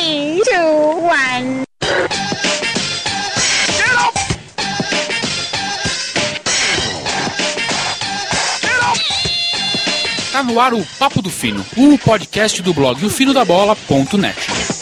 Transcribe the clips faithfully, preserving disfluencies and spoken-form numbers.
three, two, one. Tá no ar o Papo do Fino, o podcast do blog o fino da bola ponto net.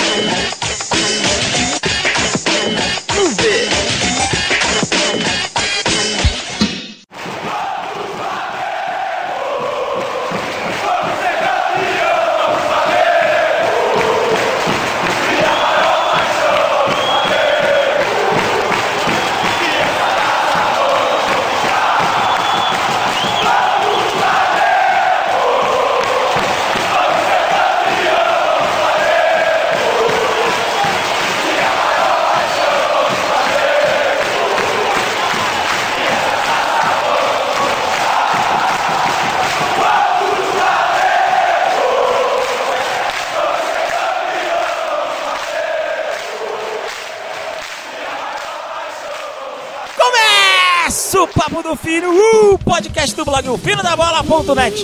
O Papo do Fino, o podcast do blog o fino da bola ponto net.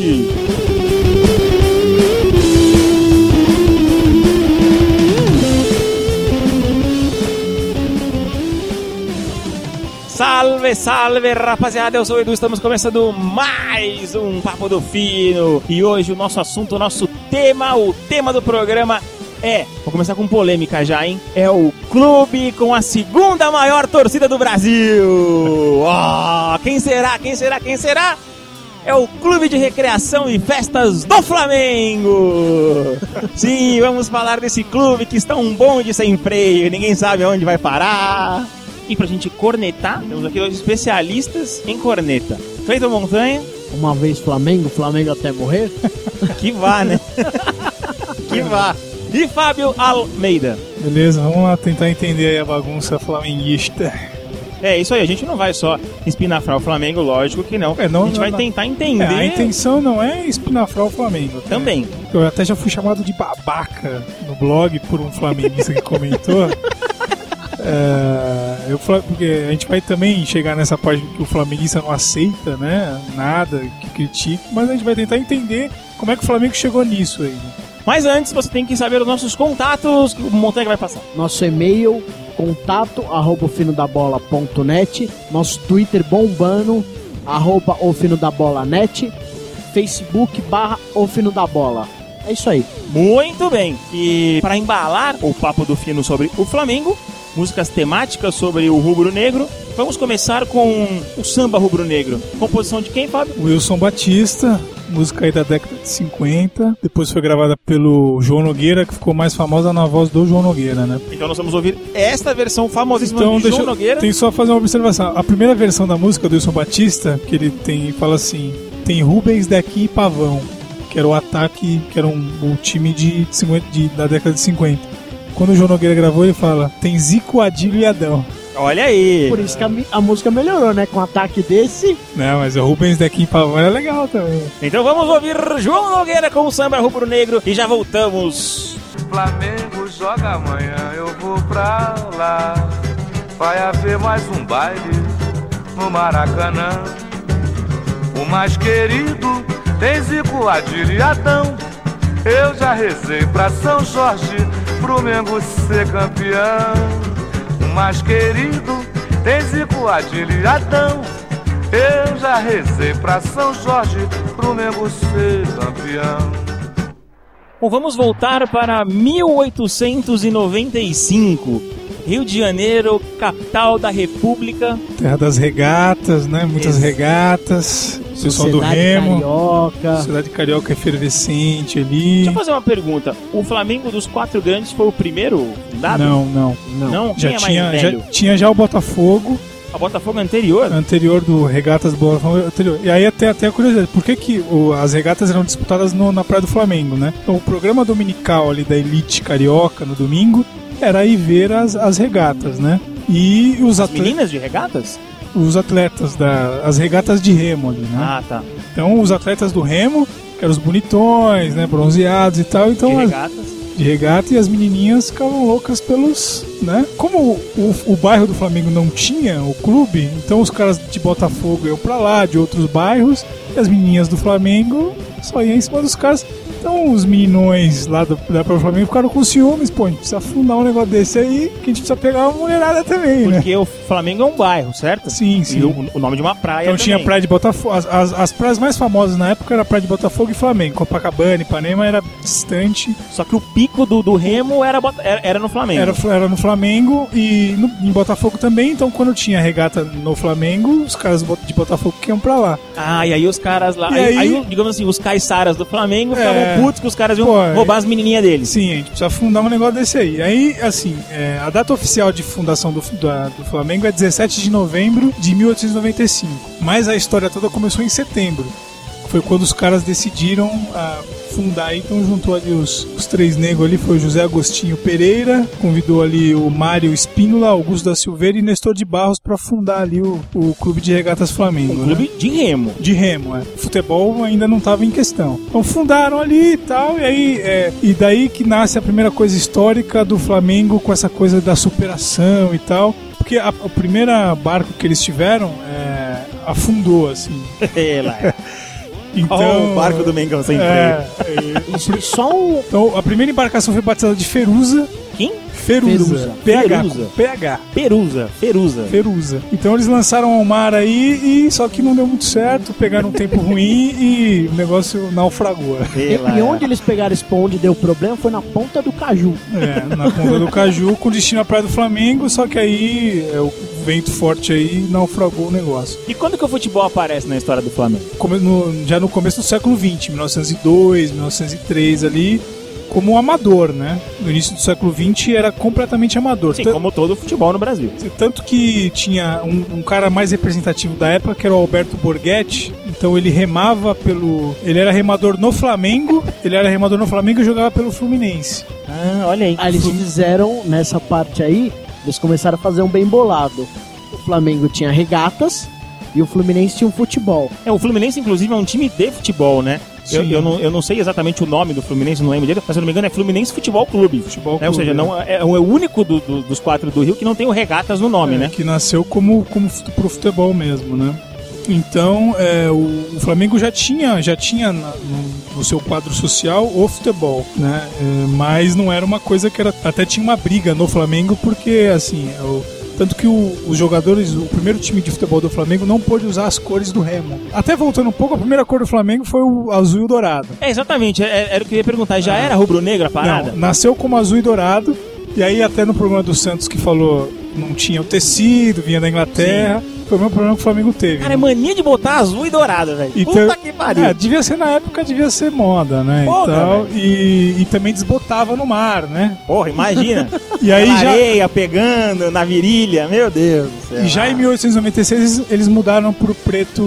Salve, salve, rapaziada, eu sou o Edu, estamos começando mais um Papo do Fino. E hoje o nosso assunto, o nosso tema, o tema do programa é, vou começar com polêmica já, hein? É o clube com a segunda maior torcida do Brasil. Oh, quem será? Quem será? Quem será? É o Clube de Recreação e Festas do Flamengo. Sim, vamos falar desse clube que está um bonde sem freio, ninguém sabe aonde vai parar. E pra gente cornetar, temos aqui dois especialistas em corneta. Cleiton Montanha. Uma vez Flamengo, Flamengo até morrer. Que vá, né? Que vá. E Fábio Almeida. Beleza, vamos lá tentar entender aí a bagunça flamenguista. É isso aí, a gente não vai só espinafrar o Flamengo, lógico que não. É, não a gente não, vai não. tentar entender. É, a intenção não é espinafrar o Flamengo. Tá? Também. Eu até já fui chamado de babaca no blog por um flamenguista que comentou. É, eu, porque a gente vai também chegar nessa parte que o flamenguista não aceita, né? Nada que critique, mas a gente vai tentar entender como é que o Flamengo chegou nisso aí. Mas antes você tem que saber os nossos contatos, o Montanha que vai passar. Nosso e-mail, contato, arroba o fino da bola ponto net. Nosso Twitter bombando, arroba o fino da bola net. Facebook, barra o fino da bola. É isso aí. Muito bem. E para embalar o Papo do Fino sobre o Flamengo, músicas temáticas sobre o rubro-negro, vamos começar com o samba rubro-negro. Composição de quem, Fábio? Wilson Batista. Música aí da década de cinquenta. Depois foi gravada pelo João Nogueira, que ficou mais famosa na voz do João Nogueira, né? Então nós vamos ouvir esta versão famosíssima então, do deixa João Nogueira. Tem só fazer uma observação. A primeira versão da música do Wilson Batista, que ele tem, fala assim: tem Rubens, Dequim e Pavão, que era o ataque, que era um, um time de, cinquenta, de, da década de cinquenta. Quando o João Nogueira gravou, ele fala: tem Zico, Adílio e Adão. Olha aí. Por isso que a, a música melhorou, né? Com um ataque desse. Não, mas o Rubens Dequim e Pavão é legal também. Então vamos ouvir João Nogueira com o samba rubro-negro e já voltamos. Flamengo joga amanhã, eu vou pra lá. Vai haver mais um baile no Maracanã. O mais querido tem Zico, Adílio e Adão. Eu já rezei pra São Jorge, pro Mengo ser campeão. O mais querido tem Zico, Adílio e Adão. Eu já rezei pra São Jorge, pro Mengo ser campeão. Bom, vamos voltar para mil oitocentos e noventa e cinco. Rio de Janeiro, capital da República. Terra das regatas, né? Muitas Ex- regatas. Pessoal do Remo. Carioca. Cidade Carioca efervescente ali. Deixa eu fazer uma pergunta. O Flamengo dos quatro grandes foi o primeiro fundado? Não, não. Não? não? Já, Quem é tinha, mais velho? já tinha já o Botafogo. A Botafogo anterior? Anterior do Regatas do Botafogo anterior. E aí até, até a curiosidade, por que, que o, as regatas eram disputadas no, na Praia do Flamengo, né? Então o programa dominical ali da elite carioca no domingo era ir ver as, as regatas, né? E os As atle- meninas de regatas? Os atletas, da, as regatas de remo ali, né? Ah, tá. Então os atletas do remo, que eram os bonitões, né? Bronzeados e tal. Então, De as- regatas. de regata, e as menininhas ficavam loucas pelos, né? Como o, o, o bairro do Flamengo não tinha o clube, então os caras de Botafogo iam pra lá, de outros bairros, e as menininhas do Flamengo só iam em cima dos caras. Então os meninões lá do, da Pro Flamengo ficaram com ciúmes, pô, a gente precisa fundar um negócio desse aí, que a gente precisa pegar uma mulherada também, Porque né? Porque o Flamengo é um bairro, certo? Sim, sim. E o, o nome de uma praia Então também. tinha a praia de Botafogo, as, as, as praias mais famosas na época era a praia de Botafogo e Flamengo, Copacabana, Ipanema era distante, Só que o pico do, do Remo era, bota- era, era no Flamengo. era, era no Flamengo e no, em Botafogo também, então quando tinha regata no Flamengo, os caras de Botafogo que iam pra lá. Ah, e aí os caras lá... E Aí, aí- aí, digamos assim, os caiçaras do Flamengo É. ficavam putos que os caras iam Pô, roubar as menininhas deles. Sim, a gente precisa fundar um negócio desse aí. Aí, assim, é, a data oficial de fundação do, da- do Flamengo é dezessete de novembro de mil oitocentos e noventa e cinco. Mas a história toda começou em setembro. Foi quando os caras decidiram ah, fundar. Então juntou ali os, os três negros ali. Foi o José Agostinho Pereira, convidou ali o Mário Espínola, Augusto da Silveira e Nestor de Barros para fundar ali o, o Clube de Regatas Flamengo. Um né? clube de Remo. De remo, é. Futebol ainda não estava em questão. Então fundaram ali e tal, e aí é, e daí que nasce a primeira coisa histórica do Flamengo com essa coisa da superação e tal. Porque a, o primeiro barco que eles tiveram é, afundou, assim. É, lá. Então, Olha o barco do Mengão sem freio. é, é, Isso, só um... então a primeira embarcação foi batizada de Ferusa. Quem? Ferusa. Ferusa. P H. Ferusa. P H. Perusa. Ferusa. Ferusa. Então eles lançaram ao mar aí, e só que não deu muito certo, pegaram um tempo ruim e o negócio naufragou. É, E, lá. e onde eles pegaram esse pão onde deu problema foi na ponta do caju. É, na ponta do Caju, com destino à Praia do Flamengo, só que aí é, o vento forte aí naufragou o negócio. E quando que o futebol aparece na história do Flamengo? Come- no- já no começo do século vinte, mil novecentos e dois, mil novecentos e três ali, como um amador, né? No início do século vinte era completamente amador. Sim, Tan- como todo o futebol no Brasil. Tanto que tinha um, um cara mais representativo da época, que era o Alberto Borghetti. Então ele remava pelo... Ele era remador no Flamengo, ele era remador no Flamengo e jogava pelo Fluminense. Ah, olha aí. Aí eles fizeram, nessa parte aí, eles começaram a fazer um bem bolado. O Flamengo tinha regatas e o Fluminense tinha um futebol. É, o Fluminense, inclusive, é um time de futebol, né? Eu, Sim. eu, não, eu não sei exatamente o nome do Fluminense, não lembro dele, mas se eu não me engano é Fluminense Futebol Clube. Futebol Né? Ou Clube, seja, é. não, é, é o único do- do- dos quatro do Rio que não tem o Regatas no nome, É, né? que nasceu como, como fut- pro futebol mesmo, né? Então, é, o, o Flamengo já tinha, já tinha na- no, no seu quadro social o futebol, né? É, mas não era uma coisa que era... Até tinha uma briga no Flamengo, porque, assim, é o, tanto que o, os jogadores, o primeiro time de futebol do Flamengo não pôde usar as cores do Remo. Até voltando um pouco, a primeira cor do Flamengo foi o azul e o dourado. É, exatamente, é- era o que eu ia perguntar. Já era rubro-negra a parada? Não, nasceu como azul e dourado, e aí até no programa do Santos que falou não tinha o tecido, vinha da Inglaterra, foi o mesmo problema que o Flamengo teve. Cara, é mania de botar azul e dourado, velho. Então, Puta que pariu. é, devia ser na época, devia ser moda, né? Moda, e, tal, e, e também desbotava no mar, né? Porra, imagina. E aí Aquela já, areia pegando na virilha, meu Deus do céu. e já em mil oitocentos e noventa e seis eles, eles mudaram pro preto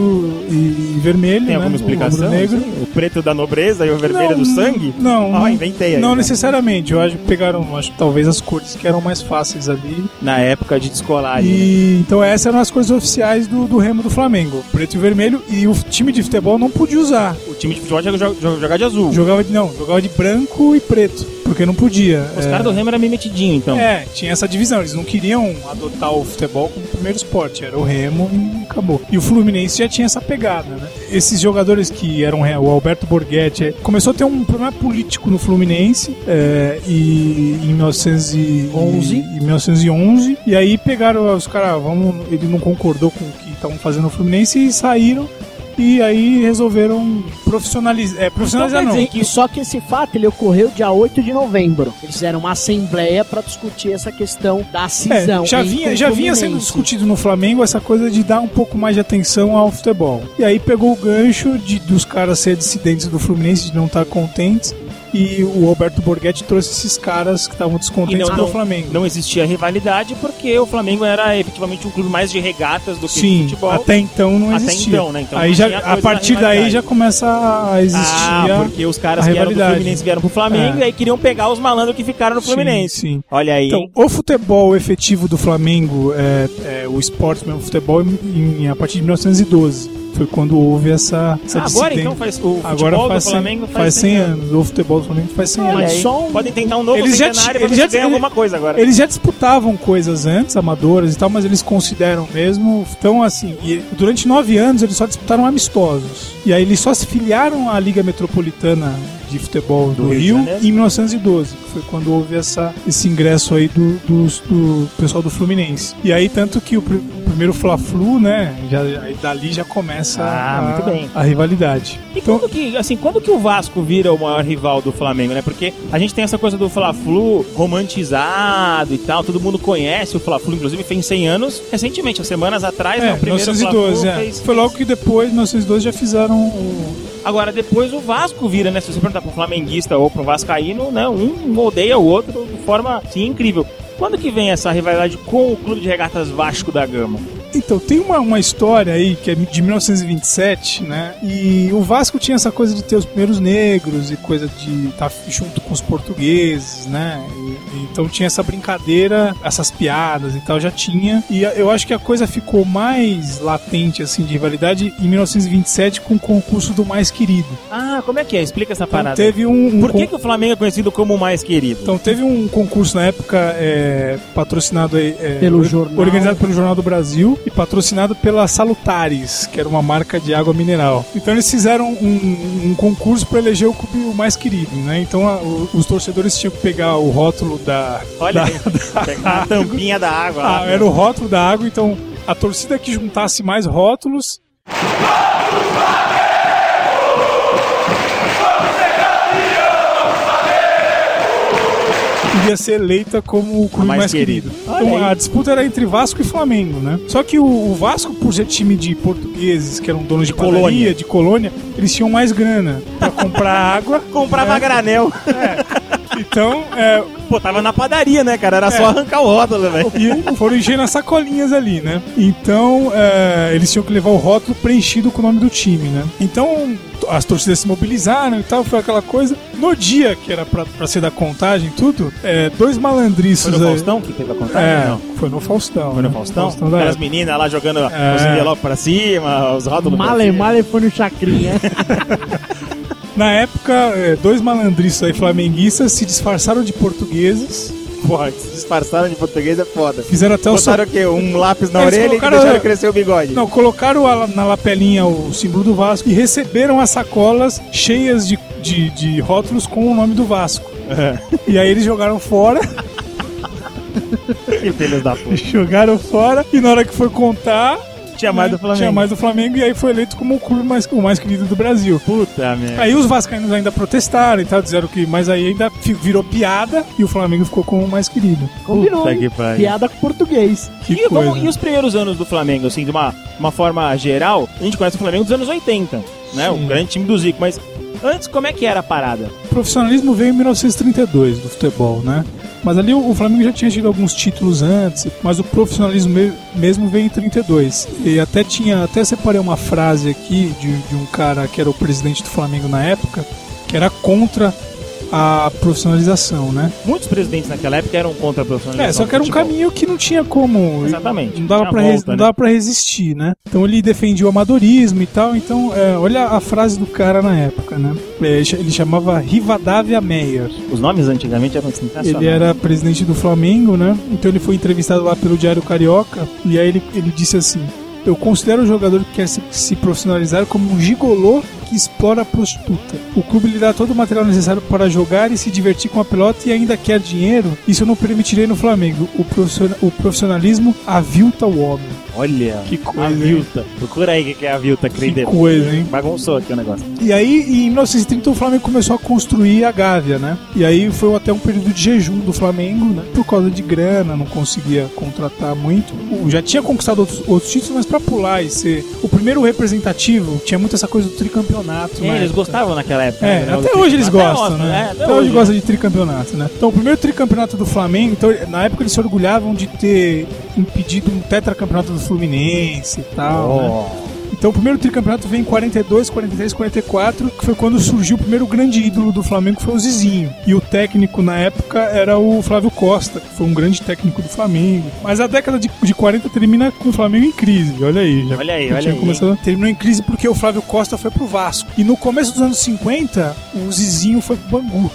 e, e vermelho, Tem né? alguma explicação? O negro. Assim? O preto da nobreza e o vermelho Não, do sangue? Não, Ah, não, inventei aí, não né? necessariamente. Eu acho que pegaram, acho que talvez as cores que eram mais fáceis ali. Na época de descolar ali, né? E então essas eram as cores oficiais do, do Remo do Flamengo, preto e vermelho, e o time de futebol não podia usar. O time de futebol tinha que jogar, jogar de azul. Jogava de não, jogava de branco e preto, porque não podia. Os é, caras do Remo eram meio metidinhos, então. É, tinha essa divisão, eles não queriam adotar o futebol como primeiro esporte, era o Remo e acabou. E o Fluminense já tinha essa pegada, né? Esses jogadores que eram o Alberto Borghetti, é, começou a ter um problema político no Fluminense é, e em mil novecentos e onze, e mil novecentos e onze, e aí pegaram os caras, vamos, ele não concordou com o que estavam fazendo no Fluminense e saíram. E aí resolveram profissionalizar. É, profissionalizar Então quer não. dizer E só que esse fato ele ocorreu dia oito de novembro. Eles fizeram uma assembleia para discutir essa questão da cisão. É, já entre vinha, o já vinha Fluminense. sendo discutido no Flamengo essa coisa de dar um pouco mais de atenção ao futebol. E aí pegou o gancho de, dos caras ser dissidentes do Fluminense, de não estar contentes. E o Alberto Borghetti trouxe esses caras que estavam E descontentes não, com o não, Flamengo. não existia rivalidade porque porque o Flamengo era efetivamente um clube mais de regatas do que Sim, de futebol. até então não Até existia. então, né? Então aí não já, tinha a coisa partir da daí rivalidade. já começa a existir Ah, a, porque os caras a que eram do rivalidade. Fluminense vieram pro Flamengo É. e aí queriam pegar os malandros que ficaram no Fluminense. Sim, sim. Olha aí. Então, hein? o futebol efetivo do Flamengo, é, é, o esporte mesmo, o futebol, em, em, a partir de mil novecentos e doze. Foi quando houve essa, essa Ah, agora dissidência. então faz o futebol Agora faz do Flamengo cem, faz, faz cem anos. O futebol do Flamengo faz cem Olha anos. aí. só um- Podem tentar um novo Eles já centenário ti- pra ver eles se já- ganha ele- alguma coisa agora. Eles já disputavam coisas antes, amadoras e tal, mas eles consideram mesmo. Então, assim, e durante nove anos eles só disputaram amistosos. E aí eles só se filiaram à Liga Metropolitana de Futebol do, Do Rio de Rio Janeiro. em mil novecentos e doze, que foi quando houve essa, esse ingresso aí do, dos- do pessoal do Fluminense. E aí, tanto que o, pr- o primeiro Fla-Flu, né, já, aí dali já começa Ah, a, muito bem. a rivalidade. E Então, quando que, assim, quando que o Vasco vira o maior rival do Flamengo, né? Porque a gente tem essa coisa do Fla-Flu romantizado e tal, todo mundo conhece o Fla-Flu, inclusive fez cem anos recentemente, há semanas atrás, né? é, O primeiro mil novecentos e doze, Fla-Flu é. fez... Foi logo que depois, em mil novecentos e doze, já fizeram o... Agora, depois o Vasco vira, né? Se você perguntar pro flamenguista ou pro vascaíno, né? Um odeia o outro de forma, assim, incrível. Quando que vem essa rivalidade com o Clube de Regatas Vasco da Gama? Então, tem uma, uma história aí que é de mil novecentos e vinte e sete, né? E o Vasco tinha essa coisa de ter os primeiros negros e coisa de estar junto com os portugueses, né? E, e então tinha essa brincadeira, essas piadas e tal, já tinha. E a- eu acho que a coisa ficou mais latente, assim, de rivalidade em mil novecentos e vinte e sete com o concurso do Mais Querido. Ah, como é que é? Explica essa Então, parada. teve um... um Por que, con- que o Flamengo é conhecido como o mais querido? Então teve um concurso na época é, patrocinado aí, é, Pelo or- jornal. organizado pelo Jornal do Brasil e patrocinado pela Salutares, que era uma marca de água mineral. Então eles fizeram um, um concurso para eleger o clube o mais querido, né? Então a- o- os torcedores tinham que pegar o rótulo da, Olha da- aí, pegar a tampinha da água. ah, lá, era o rótulo da água. Então a torcida que juntasse mais rótulos iria ser eleita como o clube mais mais, querido. querido. Olha Então aí. a disputa era entre Vasco e Flamengo, né? Só que o, o Vasco, por ser time de portugueses, que eram donos de, De colônia. padaria, de colônia, eles tinham mais grana pra comprar água. Comprava né? granel. Então, é, Pô, tava na padaria, né, cara? Era É. só arrancar o rótulo, velho. e foram enchendo as sacolinhas ali, né? Então, é, eles tinham que levar o rótulo preenchido com o nome do time, né? Então, as torcidas se mobilizaram e tal, foi aquela coisa. No dia que era pra, pra ser da contagem e tudo, é, dois malandriços... Foi no aí- Faustão que teve a contagem? É, Não. foi no Faustão. Foi no né? Faustão? Faustão da Aquelas época. meninas lá jogando É. os envelopes pra cima, os rótulos pra Male, cima. male foi no chacrinha. Na época, é, dois malandriços aí flamenguistas se disfarçaram de portugueses, Porra, se disfarçaram de português é foda. fizeram até o... Botaram o quê? Um lápis na Eles orelha e colocaram- deixaram crescer o bigode. Não, colocaram a- na lapelinha o símbolo do Vasco e receberam as sacolas cheias de, de, de rótulos com o nome do Vasco. E aí eles jogaram fora, Que filhos da puta. jogaram fora, e na hora que foi contar, Tinha mais né, do Flamengo. tinha mais do Flamengo, e aí foi eleito como o clube mais, o mais querido do Brasil. Puta merda. Aí os vascaínos ainda protestaram e tal, disseram que, mas aí ainda fi- virou piada e o Flamengo ficou como o mais querido. Combinou, Puta hein? que pariu. Piada com português. Que E, vamos- coisa. e os primeiros anos do Flamengo, assim, de uma, uma forma geral, a gente conhece o Flamengo dos anos oitenta, né? O Sim. grande time do Zico, mas antes como é que era a parada? O profissionalismo veio em mil novecentos e trinta e dois do futebol, né? Mas ali o o Flamengo já tinha tido alguns títulos antes, mas o profissionalismo me- mesmo veio em trinta e dois. E até tinha, até separei uma frase aqui de, de um cara que era o presidente do Flamengo na época, que era contra a profissionalização, né? Muitos presidentes naquela época eram contra a profissionalização. É, só que era um do futebol. caminho que não tinha como. Exatamente. Não dava, Tinha pra, volta, res- não né? dava pra resistir, né? Então ele defendia o amadorismo e tal. Então, é, olha a frase do cara na época, né? É, ele chamava Rivadavia Meyer. Os nomes antigamente eram sensacionais. Ele era presidente do Flamengo, né? Então ele foi entrevistado lá pelo Diário Carioca. E aí ele, ele disse assim: eu considero o jogador que quer se, se profissionalizar como um gigolô que explora a prostituta. O clube lhe dá todo o material necessário para jogar e se divertir com a pelota e ainda quer dinheiro. Isso eu não permitirei no Flamengo. O, profissional, o profissionalismo avilta o homem. Olha, Que coisa, a hein? Vilta. Procura aí o que é a Vilta, Que Creider. coisa, hein? Bagunçou aqui o negócio. E aí, em mil novecentos e trinta, o Flamengo começou a construir a Gávea, né? E aí foi até um período de jejum do Flamengo, né? Por causa de grana, não conseguia contratar muito. O- Já tinha conquistado outros, outros títulos, mas pra pular e ser o primeiro representativo, tinha muito essa coisa do tricampeonato. tricampeonato. É, na eles época. gostavam naquela época. É, né, até do hoje eles tricampeonato. gostam, Até né? mostra, Até, Até hoje hoje gostam de tricampeonato, né? Então, o primeiro tricampeonato do Flamengo, então, na época eles se orgulhavam de ter impedido um tetracampeonato do Fluminense e tal, né? Então o primeiro tricampeonato vem em quarenta e dois, quarenta e três, quarenta e quatro, que foi quando surgiu o primeiro grande ídolo do Flamengo, que foi o Zizinho. E o técnico na época era o Flávio Costa, que foi um grande técnico do Flamengo. Mas a década de, de quarenta termina com o Flamengo em crise, olha aí. Já Olha aí, já olha tinha aí. começado- terminou em crise porque o Flávio Costa foi pro Vasco. E no começo dos anos cinquenta, o Zizinho foi pro Bangu.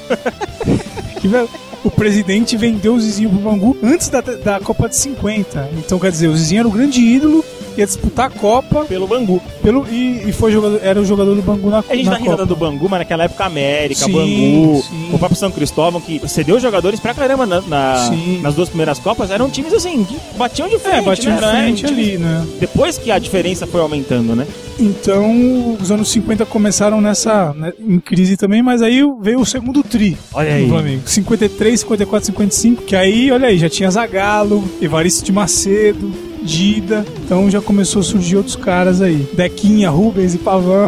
Que velho. O presidente vendeu o Zizinho pro Bangu antes da, da Copa de cinquenta. Então, quer dizer, o Zizinho era o grande ídolo, ia disputar a Copa Pelo Bangu. pelo, e, e foi jogador, era o jogador do Bangu na, A gente na dá risada Copa. do Bangu, mas naquela época América, Sim, Bangu, sim. o próprio São Cristóvão, que cedeu jogadores pra caramba na, na- Sim. nas duas primeiras Copas, eram times assim, que batiam de frente, É, batiam né? de Era, frente um time- ali, né? Depois que a diferença foi aumentando, né? Então, os anos cinquenta começaram nessa, né, em crise também, mas aí veio o segundo tri Olha do aí. Flamengo. cinquenta e três, cinquenta e quatro, cinquenta e cinco, que aí, olha aí, já tinha Zagallo, Evaristo de Macedo, Dida, então já começou a surgir outros caras aí. Dequinha, Rubens e Pavão.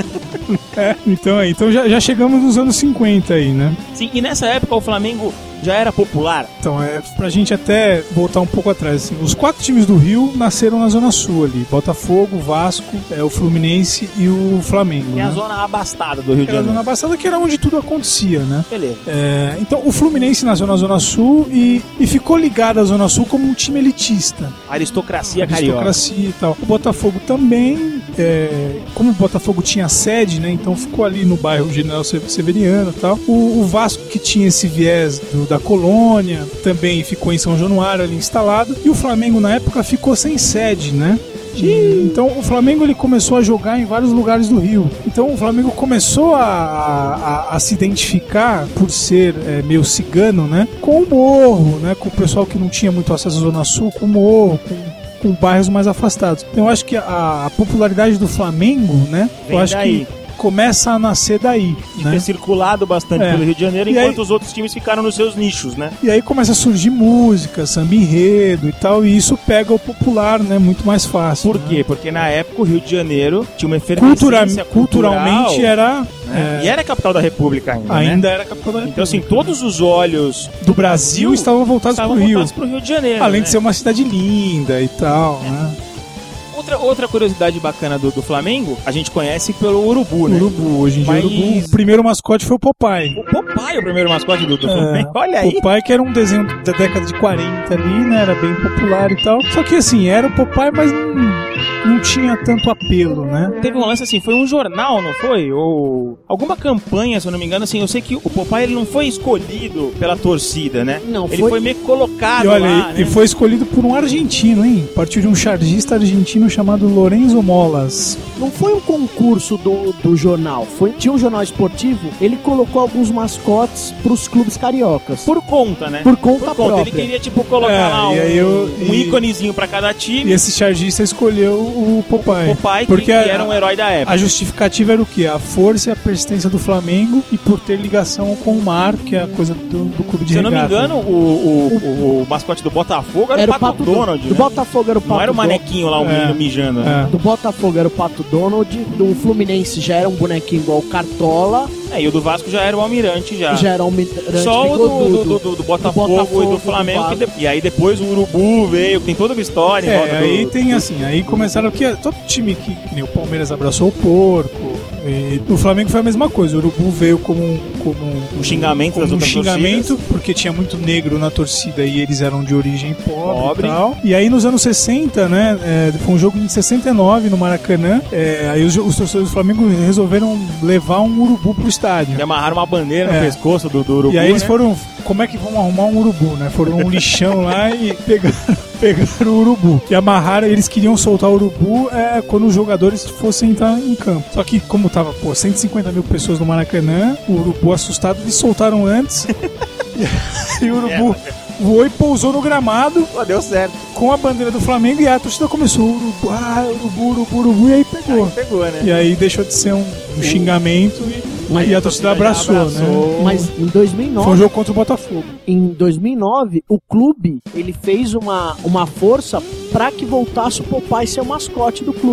É, então aí, então já, já chegamos nos anos cinquenta aí, né? Sim, e nessa época o Flamengo já era popular. Então, é pra gente até voltar um pouco atrás, assim, os quatro times do Rio nasceram na Zona Sul ali, Botafogo, Vasco, é, o Fluminense e o Flamengo, É né? a zona abastada do Rio de Era a Janeiro. Zona Abastada, que era onde tudo acontecia, né? Beleza. É, então, o Fluminense nasceu na Zona Sul e, e ficou ligado à Zona Sul como um time elitista. Aristocracia carioca. Aristocracia e tal. O Botafogo também, é, como o Botafogo tinha sede, né? Então ficou ali no bairro General Severiano e tal. O, o Vasco, que tinha esse viés do, da colônia, também ficou em São Januário ali instalado. E o Flamengo, na época, ficou sem sede, né? E, então o Flamengo ele começou a jogar em vários lugares do Rio. Então o Flamengo começou a, a, a se identificar por ser é, meio cigano, né? Com o morro, né? Com o pessoal que não tinha muito acesso à Zona Sul, com o morro, com com bairros mais afastados. Então eu acho que a, a popularidade do Flamengo, né? Vem eu acho daí. que começa a nascer daí, De né? ter circulado bastante É. pelo Rio de Janeiro, E enquanto aí- os outros times ficaram nos seus nichos, né? E aí começa a surgir música, samba enredo e tal, e isso pega o popular, né? Muito mais fácil. Por né? quê? Porque na época o Rio de Janeiro tinha uma efervescência Cultura, culturalmente cultural, era. né? é, E era a capital da República ainda, ainda né? era a capital da Então assim, República. todos os olhos do Brasil estavam voltados estavam para o Rio. voltados pro Rio de Janeiro. Além né? de ser uma cidade linda e tal, né? Outra, outra curiosidade bacana do, do Flamengo, a gente conhece pelo Urubu, né? Urubu, hoje em dia Mas- Urubu. O primeiro mascote foi o Popeye. O Popeye, o primeiro mascote do, do É, Flamengo. Olha aí. Popeye, que era um desenho da década de quarenta ali, né? Era bem popular e tal. Só que assim, era o Popeye, mas não, não tinha tanto apelo, né? Teve um lance assim, foi um jornal, não foi? Ou alguma campanha, se eu não me engano, assim, eu sei que o Popeye ele não foi escolhido pela torcida, né? Não, ele foi- foi, meio que colocado E olha, lá, ele né? foi escolhido por um argentino, hein? A partir de um chargista argentino chamado Lorenzo Molas. Não foi um concurso do, do jornal, foi, tinha um jornal esportivo, ele colocou alguns mascotes pros clubes cariocas. Por conta, né? Por conta Por conta. Ele própria. queria, tipo, colocar É, lá um, e aí eu- um e- íconezinho pra cada E time. esse chargista escolheu o Popeye. Popeye, Porque que, a- que era um herói da época. A justificativa era o quê? A força e a persistência do Flamengo e por ter ligação com o mar, que é a coisa do, do clube de Se eu não me regata. engano, o, o, o, o mascote do Botafogo era, Era o Pato, Donald, Do né? Botafogo era o Pato Não era o Donald. manequinho lá, o É. menino mijando, né? É. Do Botafogo era o Pato Donald, do Fluminense já era um bonequinho igual o Cartola, É, e o do Vasco já era o Almirante, já. já era um almirante Só o do, bigodudo. do, do, do Botafogo, Botafogo, e do do Flamengo. que Vasco. de- E aí depois o Urubu veio, que tem toda uma história em É, volta aí do- tem assim, aí começaram que todo time que, que nem o Palmeiras abraçou o porco. E o Flamengo foi a mesma coisa. O Urubu veio como um, como um, Um xingamento das como um outras xingamento, torcidas. porque tinha muito negro na torcida e eles eram de origem pobre, Pobre. e tal. E aí nos anos sessenta, né, é, foi um jogo em sessenta e nove no Maracanã, é, aí os, os torcedores do Flamengo resolveram levar um urubu pro estádio. E amarraram uma bandeira no É. pescoço do, do Urubu, E aí eles né? foram, como é que vão arrumar um urubu, né? Foram um lixão lá e pegaram, pegaram o urubu. E amarraram, eles queriam soltar o urubu é, quando os jogadores fossem entrar em campo. Só que como tava, pô, cento e cinquenta mil pessoas no Maracanã, o urubu assustado, eles soltaram antes. e, e o urubu voou e pousou no gramado Pô, deu certo. com a bandeira do Flamengo e a torcida começou, urubu, ah, urubu, urubu, urubu, e aí pegou. Pegou, né? E aí deixou de ser um, um xingamento e, Mas e a a torcida torcida já abraçou, abraçou. né? Mas em dois mil e nove, Foi um jogo contra o Botafogo. em dois mil e nove, o clube ele fez uma, uma força para que voltasse o Popeye ser o mascote do clube.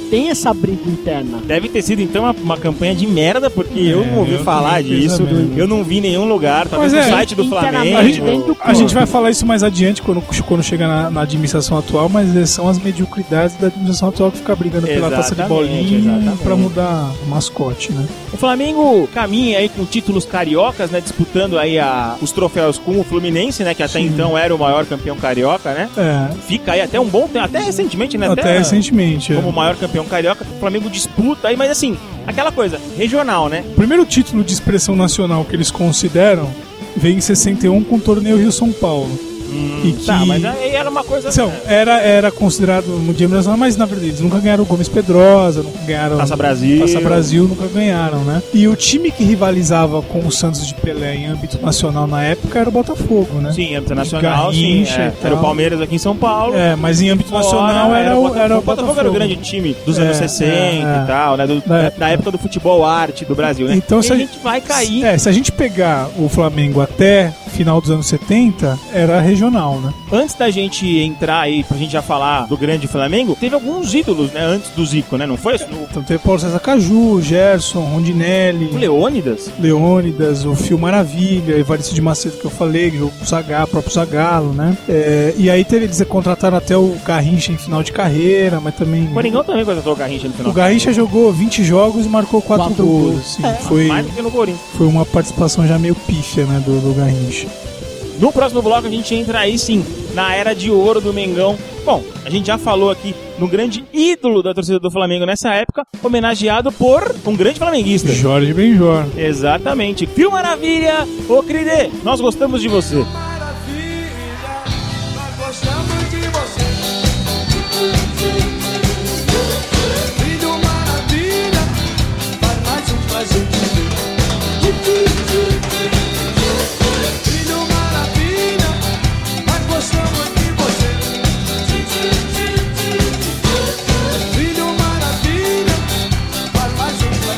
tem essa briga interna. Deve ter sido, então, uma, uma campanha de merda, porque é, eu não ouvi eu falar disso, eu não vi em nenhum lugar, talvez Mas no é, site do Flamengo. A gente, a gente vai falar isso mais adiante, quando, quando chegar na, na administração atual, mas são as mediocridades da administração atual que fica brigando pela Exatamente, taça de bolinha exatamente. pra mudar o mascote, né? O Flamengo caminha aí com títulos cariocas, né, disputando aí a, os troféus com o Fluminense, né, que até Sim. então era o maior campeão carioca, né? É, Fica aí até um bom tempo, até recentemente, né? até recentemente. É. Como o maior campeão carioca, o Flamengo disputa aí, mas assim, aquela coisa, regional, né? O primeiro título de expressão nacional que eles consideram veio em sessenta e um com o torneio Rio-São Paulo. Hum, E que- Tá, mas aí era uma coisa... Então, era, era considerado Mundial Nacional, mas na verdade eles nunca ganharam o Gomes Pedrosa, nunca ganharam Taça Brasil. Taça Brasil, nunca ganharam, né? E o time que rivalizava com o Santos de Pelé em âmbito nacional na época era o Botafogo, né? Sim, âmbito nacional, sim. Garrincha É, e tal. era o Palmeiras aqui em São Paulo. É, mas em âmbito Fora, nacional era, o, era o Botafogo. era o grande time dos É, anos sessenta é, é. e tal, né? Do- Da da, época. da época do futebol arte do Brasil, né? Então, e se a a gente vai cair. É, se a gente pegar o Flamengo até final dos anos setenta, era regional, né? Antes da gente entrar aí, pra gente já falar do grande Flamengo, teve alguns ídolos, né? Antes do Zico, né? Não foi? O Então teve Paulo César Caju, Gerson, Rondinelli, Leônidas? Leônidas, o Fio Maravilha, Evaristo de Macedo que eu falei, o Zagallo, o próprio Zagallo, né? É, e aí teve, eles contrataram até o Garrincha em final de carreira, mas também... O Coringão também contratou o Garrincha no final. O Garrincha jogou vinte jogos e marcou quatro Quatro gols. gols. Assim. É, foi, mais do que no Corinthians. foi uma participação já meio pífia, né, do, do Garrincha. No próximo bloco a gente entra aí sim, na era de ouro do Mengão. Bom, a gente já falou aqui no grande ídolo da torcida do Flamengo nessa época, homenageado por um grande flamenguista. Jorge Benjor. Exatamente. Fio Maravilha, ô Cridê, nós gostamos de você. Maravilha, nós gostamos de você. Filho Maravilha, faz mais um pra gente ver. Filho Maravilha, nós gostamos de você. Filho Maravilha, faz mais um pra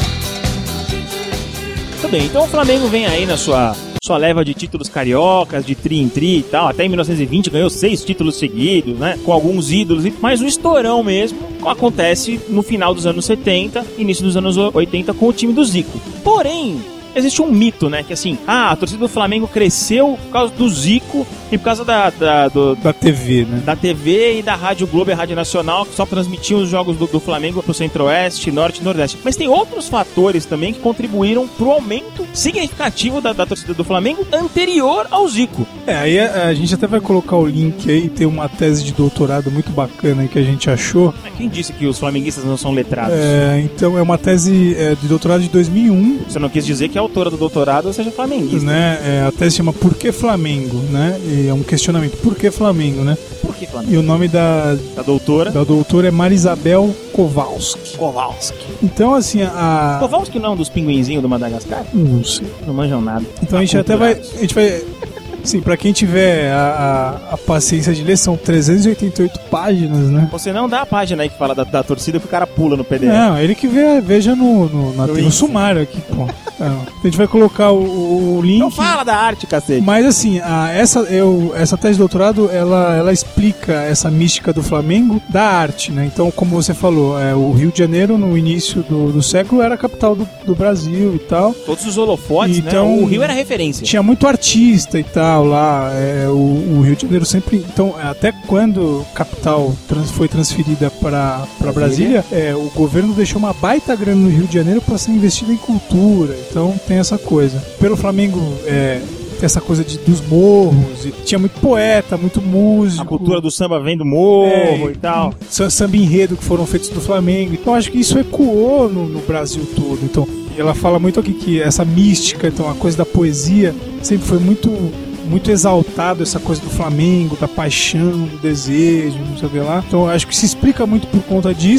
gente ver. Muito bem, então o Flamengo vem aí na sua, sua leva de títulos cariocas, de tri em tri e tal. Até em mil novecentos e vinte ganhou seis títulos seguidos, né? Com alguns ídolos, mas o estourão mesmo acontece no final dos anos setenta, início dos anos oitenta com o time do Zico. Porém, existe um mito, né? Que assim, ah, a torcida do Flamengo cresceu por causa do Zico e por causa da, da, do, Da T V, né? da T V e da Rádio Globo e Rádio Nacional, que só transmitiam os jogos do, do Flamengo pro Centro-Oeste, Norte e Nordeste. Mas tem outros fatores também que contribuíram pro aumento significativo da, da torcida do Flamengo anterior ao Zico. É, aí a, a gente até vai colocar o link aí, tem uma tese de doutorado muito bacana aí que a gente achou. Mas quem disse que os flamenguistas não são letrados? É, então é uma tese é, de doutorado de dois mil e um, Você não quis dizer que a autora do doutorado seja flamenguista. né? É, a tese chama Por que Flamengo, né? E é um questionamento, por que Flamengo, né? Por que Flamengo? E o nome da, A doutora da doutora é Marisabel Kowalski. Kowalski. Então, assim, a... Kowalski não é um dos pinguinzinhos do Madagascar? Não sei. Não manjam nada. Então a gente até vai... A gente vai... Sim, pra quem tiver a, a, a paciência de ler, são trezentas e oitenta e oito páginas, né? Você não dá a página aí que fala da, da torcida que o cara pula no P D F. Não, ele que vê, veja no, no, na, No no Insta. sumário aqui, pô. É, a gente vai colocar o, o link. Não fala da arte, cacete. Mas assim, a, essa, eu, essa tese de doutorado, ela, ela explica essa mística do Flamengo da arte, né? Então, como você falou, é, o Rio de Janeiro, no início do, do século, era a capital do, do Brasil e tal. Todos os holofotes, Então, né? O Rio era referência. Tinha muito artista e tal lá. É, o, o Rio de Janeiro sempre... Então, até quando a capital trans, foi transferida para Brasília, é, o governo deixou uma baita grana no Rio de Janeiro para ser investida em cultura. Então, tem essa coisa. Pelo Flamengo... É, essa coisa de, dos morros, e tinha muito poeta, muito músico. A cultura do samba vem do morro É, e tal. sa- Samba enredo que foram feitos do Flamengo. Então acho que isso ecoou no, no Brasil todo. Então ela fala muito aqui que essa mística, então a coisa da poesia sempre foi muito muito exaltado, essa coisa do Flamengo, da paixão, do desejo, não sei o que lá. Então acho que se explica muito por conta disso.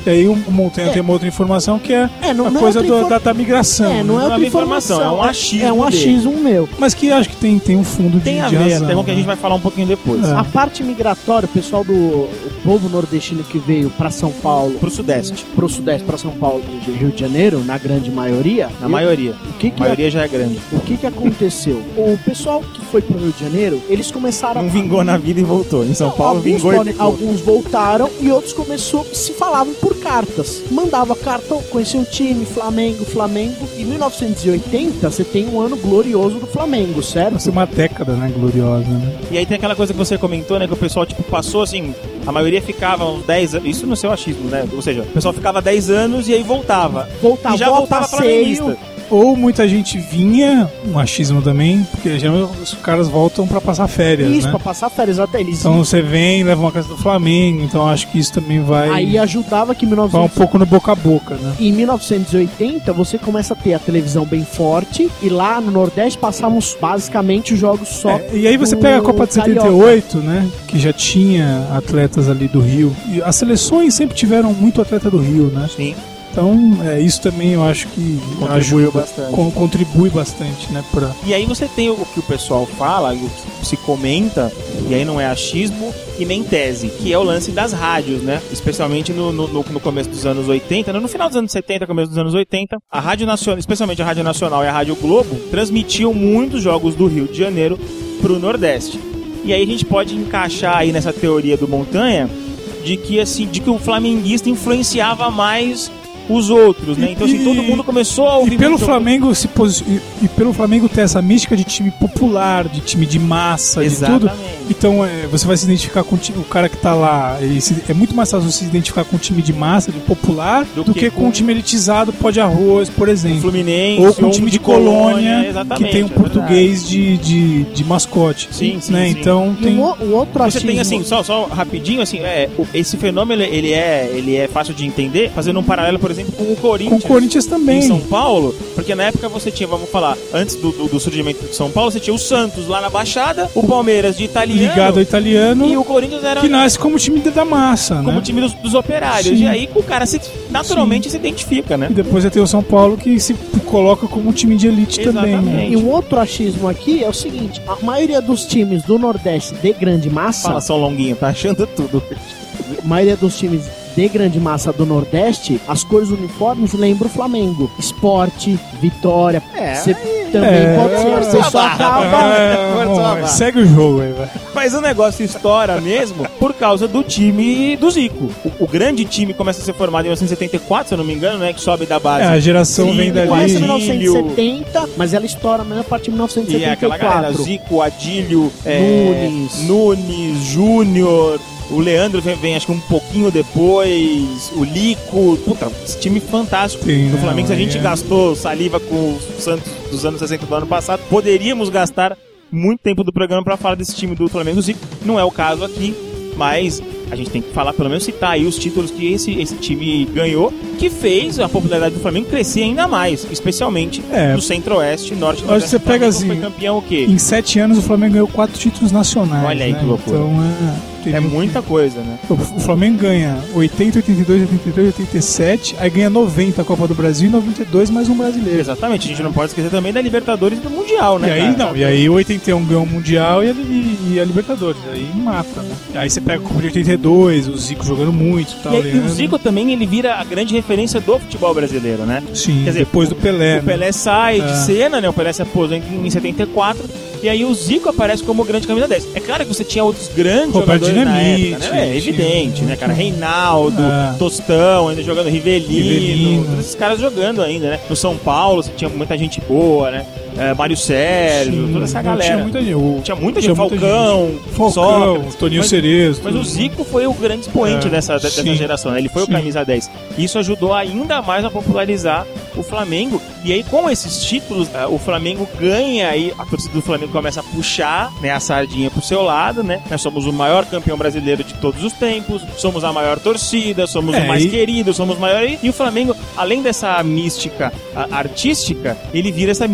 E aí o Montanha é. tem uma outra informação que é, é não, a não coisa é do, infor... da, da migração. É, não é outra informação, informação, é um achismo. É um achismo meu. Mas que acho que tem, tem um fundo de, tem a de ver, razão. Até com que a gente vai falar um pouquinho depois. É. A parte migratória, o pessoal do o povo nordestino que veio pra São Paulo, pro Sudeste, pro Sudeste, pra São Paulo e Rio de Janeiro, na grande maioria. Na eu, maioria. O que que a maioria é, já é grande. O que que aconteceu? O pessoal que foi pro Rio de Janeiro, eles começaram Não a... vingou na vida e voltou. Em São Não, Paulo alguns vingou podem, e alguns voltaram e outros começou, se falavam por cartas. Mandava carta, conhecia o time, Flamengo, Flamengo. Em mil novecentos e oitenta, você tem um ano glorioso do Flamengo, certo? Vai ser uma década, né, gloriosa, né? E aí tem aquela coisa que você comentou, né, que o pessoal, tipo, passou, assim, a maioria ficava uns dez anos, isso no seu achismo, né? Ou seja, o pessoal ficava dez anos e aí voltava. Voltava, e já voltava flamenguista. Ou muita gente vinha, um achismo também, porque geralmente os caras voltam pra passar férias, Isso, né? pra passar férias até eles. Então você vem, leva uma casa do Flamengo, então acho que isso também vai... Aí ajudava que em mil e novecentos... vai um pouco no boca a boca, né? Em mil novecentos e oitenta você começa a ter a televisão bem forte e lá no Nordeste passávamos basicamente os jogos só. É, e aí você pega a Copa de setenta e oito, né? Que já tinha atletas ali do Rio. E as seleções sempre tiveram muito atleta do Rio, né? Sim. Então, é, isso também eu acho que contribuiu ajuda, bastante. Con- contribui bastante, né? Pra... E aí você tem o que o pessoal fala, o que se comenta, e aí não é achismo e nem tese, que é o lance das rádios, né? Especialmente no, no, no começo dos anos oitenta, no final dos anos setenta, começo dos anos oitenta, a Rádio Nacional, especialmente a Rádio Nacional e a Rádio Globo, transmitiam muitos jogos do Rio de Janeiro pro Nordeste. E aí a gente pode encaixar aí nessa teoria do Montanha de que, assim, de que o flamenguista influenciava mais os outros, né? Então, assim, E- todo mundo começou a ouvir E pelo muito- Flamengo se posi- e, e pelo Flamengo ter essa mística de time popular, de time de massa, Exatamente. de tudo. Então é, você vai se identificar com o, ti- o cara que tá lá. ele se- é muito mais fácil você se identificar com um time de massa, de popular, Do do, que que, com com- um time elitizado, pó de arroz, por exemplo. Fluminense, Ou com um time de colônia, exatamente, que tem um é português de, de, de mascote. Sim, sim, né? sim. Então E tem. o, o outro Você achismo... tem assim, só, só rapidinho, assim, é, o- esse fenômeno ele é, ele é fácil de entender, fazendo um paralelo, por exemplo, com o Corinthians. Com o Corinthians também. Em São Paulo, porque na época você tinha, vamos falar, antes do, do, do surgimento de São Paulo, você tinha o Santos lá na Baixada, o Palmeiras de italiano, Ligado ao italiano, e o Corinthians era que nasce como time da massa, como né? time dos, dos operários. Sim. E aí o cara se, naturalmente se identifica, né? E depois tem o São Paulo que se coloca como um time de elite também. Né? Exatamente. E um outro achismo aqui é o seguinte, a maioria dos times do Nordeste de grande massa, Fala São Longuinho, tá achando tudo. a maioria dos times de grande massa do Nordeste, as cores uniformes lembram o Flamengo. Esporte, Vitória. É, Você também é, pode ser, você é, só é, acaba... É, Força bom, lá, vai. segue o jogo aí, vai. Mas o negócio estoura mesmo por causa do time do Zico. O, o grande time começa a ser formado em mil novecentos e setenta e quatro, se eu não me engano, né? Que sobe da base. É, a geração Sim, vem dali. Começa em Adílio. mil novecentos e setenta, mas ela estoura mesmo a partir de mil novecentos e E é setenta e aquela galera, quatro. Zico, Adílio, é, Nunes. Nunes, Júnior, o Leandro vem, vem acho que um pouquinho depois, o Lico, puta, esse time fantástico Sim, do não, Flamengo. Se a gente é. gastou saliva com o Santos dos anos sessenta do ano passado, poderíamos gastar muito tempo do programa pra falar desse time do Flamengo Zico. Não é o caso aqui, mas a gente tem que falar, pelo menos citar aí os títulos que esse, esse time ganhou, que fez a popularidade do Flamengo crescer ainda mais, especialmente É. no Centro-Oeste, Norte e Hoje Nordeste. você O Flamengo pega assim, foi campeão o quê? Em sete anos o Flamengo ganhou quatro títulos nacionais. Olha aí né? que loucura. Então é. É muita coisa, né? O o Flamengo ganha oitenta, oitenta e dois, oitenta e três, oitenta e sete, aí ganha noventa a Copa do Brasil e noventa e dois mais um brasileiro. Exatamente, a gente não pode esquecer também da Libertadores e do Mundial, né? E aí cara? não, e aí o oitenta e um ganhou o Mundial e a, e, e a Libertadores, aí mata, né? Aí você pega o Copa de oitenta e dois, o Zico jogando muito e tal. E, aí, e o Leandro. Zico também, ele vira a grande referência do futebol brasileiro, né? Sim, Quer dizer, depois do Pelé. O Pelé sai de É. cena, né? O Pelé se aposenta em setenta e quatro, e aí o Zico aparece como grande camisa dez. É claro que você tinha outros grandes Roberto jogadores na Dinamite, época, né? É tinha- evidente, né, cara? Reinaldo, É. Tostão, ainda jogando Rivelino, Rivelino. todos esses caras jogando ainda, né? No São Paulo você tinha muita gente boa, né? É, Mário Sérgio, Sim, toda essa não, galera. Tinha muita gente. O- Tinha muita tinha gente, muita Falcão, gente. Falcão, Sócrates, Toninho mas- Cerezo. Mas o tudo. Zico foi o grande expoente É, dessa, dessa sim. geração, né? Ele foi Sim. o camisa dez. E isso ajudou ainda mais a popularizar o Flamengo. E aí, com esses títulos, eh, o Flamengo ganha aí, a torcida do Flamengo começa a puxar, né, a sardinha pro seu lado, né? Nós somos o maior campeão brasileiro de todos os tempos, somos a maior torcida, somos É, o mais e- querido, somos o maior... E o Flamengo, além dessa mística ah, artística, ele vira essa mística popular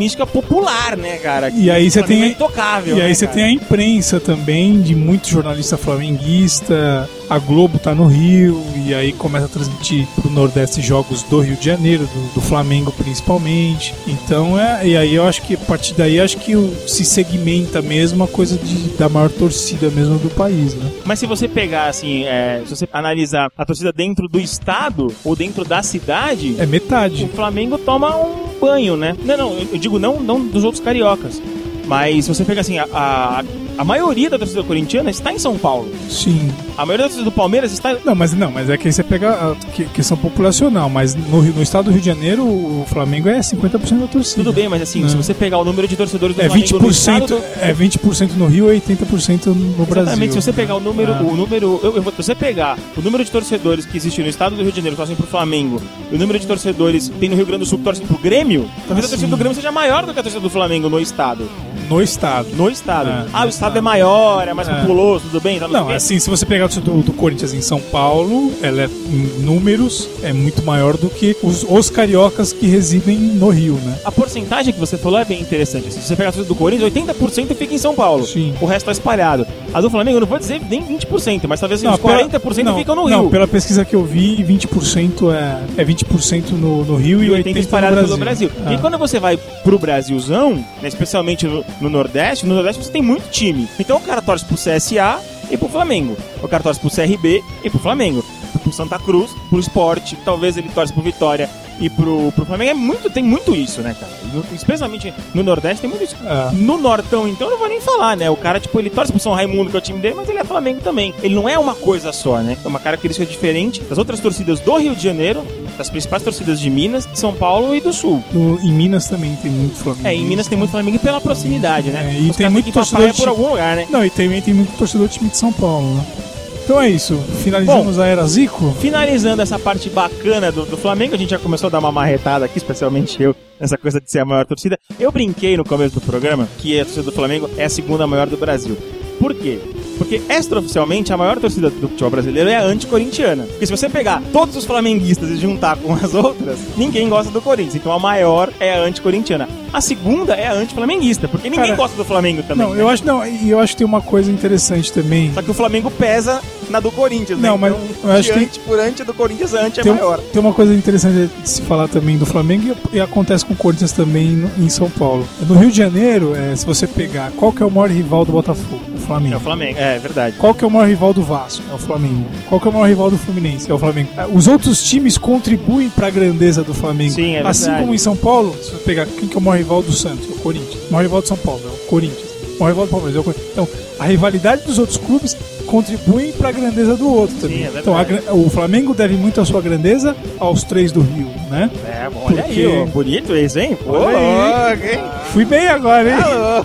popular, né, cara? E aí você tem, é intocável, e aí né, você cara? tem a imprensa também, de muito jornalista flamenguista. A Globo tá no Rio, e aí começa a transmitir pro Nordeste jogos do Rio de Janeiro, do, do Flamengo principalmente. Então, é, e aí eu acho que a partir daí acho que o, se segmenta mesmo a coisa de, da maior torcida mesmo do país, né? Mas se você pegar, assim, é, se você analisar a torcida dentro do estado ou dentro da cidade, É metade. o Flamengo toma um banho, né? Não, não, eu digo não, não dos outros cariocas. Mas se você pegar, assim, a, a, a maioria da torcida corintiana está em São Paulo. Sim. A maioria da torcida do Palmeiras está... Não, mas não, mas é que aí você pega a que- questão populacional, mas no, Rio- no estado do Rio de Janeiro o Flamengo é cinquenta por cento da torcida. Tudo bem, mas assim, Não. se você pegar o número de torcedores do É Flamengo vinte no por estado cento, do... é vinte por cento no Rio e oitenta por cento no Brasil. Exatamente, se você pegar o número, Ah. o número, eu, eu vou, se você pegar o número de torcedores que existe no estado do Rio de Janeiro que torcem pro Flamengo, e o número de torcedores que tem no Rio Grande do Sul que torcem pro Grêmio, talvez a torcida sim. do Grêmio seja maior do que a torcida do Flamengo no estado. No estado. No estado. É, ah, no o estado estado. é maior, é mais É. populoso, tudo bem? Tá, Não, sei o quê. assim, se você pegar o do, do Corinthians em São Paulo, ela é, em números, é muito maior do que os, os cariocas que residem no Rio, né? A porcentagem que você falou é bem interessante. Se você pegar a torcida do Corinthians, oitenta por cento fica em São Paulo. Sim. O resto tá espalhado. A do Flamengo, eu não vou dizer nem vinte por cento, mas talvez assim, Não, uns pela- quarenta por cento não, ficam no Não, Rio. pela pesquisa que eu vi, vinte por cento é, é vinte por cento no, no Rio e E oitenta por cento oitenta no espalhado Brasil. pelo Brasil. Ah. E quando você vai pro Brasilzão, né, especialmente no, no Nordeste, no Nordeste você tem muito time. Então o cara torce pro C S A e pro Flamengo. O cara torce pro C R B e pro Flamengo. Pro Santa Cruz, pro Sport, talvez ele torce pro Vitória e pro, pro Flamengo. É muito, tem muito isso, né, cara? No- especialmente no Nordeste tem muito isso. Ah. No Nortão, então, eu não vou nem falar, né? O cara, tipo, ele torce pro São Raimundo, que é o time dele, mas ele é Flamengo também. Ele não é uma coisa só, né? É uma característica diferente das outras torcidas do Rio de Janeiro, das principais torcidas de Minas, de São Paulo e do Sul. No- em Minas também tem muito Flamengo. É, em Minas tem muito Flamengo pela proximidade, né? É, e Os tem caras muito que torcedor papaya de- por algum lugar, né? Não, e também tem muito torcedor do time de São Paulo, né? Então é isso, finalizamos a Era Zico. Finalizando essa parte bacana do, do Flamengo, a gente já começou a dar uma marretada aqui, especialmente eu, nessa coisa de ser a maior torcida. Eu brinquei no começo do programa que a torcida do Flamengo é a segunda maior do Brasil. Por quê? Porque extraoficialmente a maior torcida do futebol brasileiro é a anticorintiana. Porque se você pegar todos os flamenguistas e juntar com as outras, ninguém gosta do Corinthians. Então a maior é a anticorintiana. A segunda é a antiflamenguista, porque ninguém Cara, gosta do Flamengo também. Não, né? eu acho não, e eu acho que tem uma coisa interessante também. Só que o Flamengo pesa na do Corinthians, né? Não, mas então, eu acho de que- anti por anti do Corinthians, a anti é Tem, um- maior. tem uma coisa interessante de se falar também do Flamengo e, e acontece com o Corinthians também no- em São Paulo. No Rio de Janeiro, é, se você pegar qual que é o maior rival do Botafogo, o É Flamengo. o Flamengo, é verdade. Qual que é o maior rival do Vasco? É o Flamengo. Qual que é o maior rival do Fluminense? É o Flamengo. Os outros times contribuem para a grandeza do Flamengo. Sim, é assim verdade. como em São Paulo, se você pegar quem que é o maior rival do Santos? É o Corinthians. O maior rival de São Paulo é o Corinthians. O maior rival do Palmeiras é o Corinthians. Então, a rivalidade dos outros clubes contribui para a grandeza do outro também. Sim, é verdade. então, a gra- o Flamengo deve muito a sua grandeza aos três do Rio, né? É, bom, olha Porque- aí, ó, bonito esse, hein? Pô, Olha aí. ok. Fui bem agora, hein? Alô.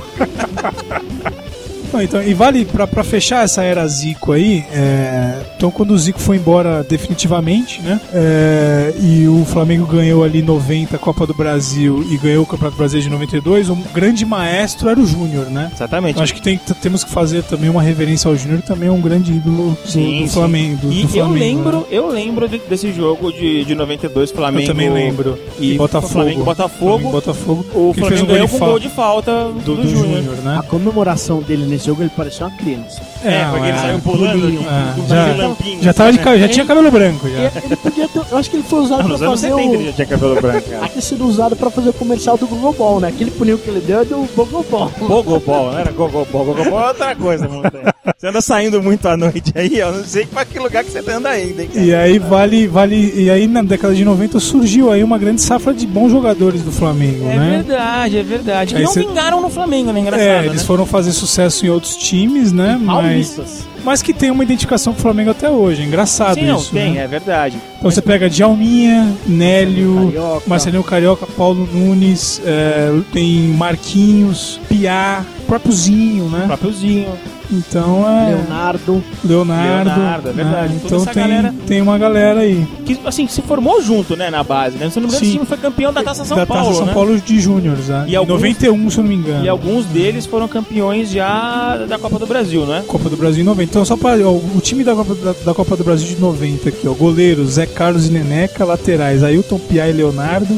Não, então, e vale pra, pra fechar essa era Zico aí, é, então quando o Zico foi embora definitivamente, né, é, e o Flamengo ganhou ali noventa a Copa do Brasil e ganhou o Campeonato Brasileiro de noventa e dois, o grande maestro era o Júnior, né? Exatamente. Eu acho que tem, t- temos que fazer também uma reverência ao Júnior, também é um grande ídolo do, Sim, do sim. Flamengo. Do, E do Flamengo, eu lembro, né? eu lembro de- desse jogo de, de noventa e dois, Flamengo. Eu também lembro. E Botafogo. Flamengo e Botafogo. Flamengo e Botafogo. O que ele fez Flamengo um ganhou de com fa- gol de falta do, do, do Júnior. Júnior, né? A comemoração dele nesse jogo, ele parecia uma criança. É, porque ele é, saiu pulando pulinho. com, É, com já- lampinho, Já, tava de, né? ca- já tinha cabelo branco. Já. E ele podia ter, eu acho que ele foi usado Ah, pra nos anos fazer setenta ele o... já tinha cabelo branco, cara. Aquele sido usado pra fazer o comercial do Google Ball, né? Aquele pulinho que ele deu é do Google Ball. Gogobol, não era Gogobol. Gogobol é outra coisa, não tem. Você anda saindo muito à noite aí, eu não sei pra que lugar que você anda ainda, hein, cara. E aí vale, vale. E aí na década de noventa surgiu aí uma grande safra de bons jogadores do Flamengo, É né? verdade, é verdade. Aí E não cê- vingaram no Flamengo, né? Engraçado, É, eles né? foram fazer sucesso em outros times, né? Mas, Paulistas. mas que tem uma identificação com o Flamengo até hoje. É engraçado Sim, não, isso. tem, né? é verdade. Então você pega Djalminha, Nélio, Carioca. Marcelinho Carioca, Paulo Nunes, é, tem Marquinhos, Piá, próprio Zinho, O né? própriozinho. Então é. Leonardo. Leonardo. Leonardo, é verdade. né? Toda Então essa tem, galera- tem uma galera aí. Que, assim, se formou junto, né, na base, né? Se eu não me engano, Sim. esse time foi campeão da Taça São da Paulo, Taça São né? Paulo de Júniores, né? E Em alguns- noventa e um, se eu não me engano. E alguns deles foram campeões já da Copa do Brasil, né? Copa do Brasil em noventa. Então, só para o time da Copa, da, da Copa do Brasil de noventa aqui, ó. Goleiro, Zé Carlos e Neneca. Laterais, Ailton, Piá e Leonardo.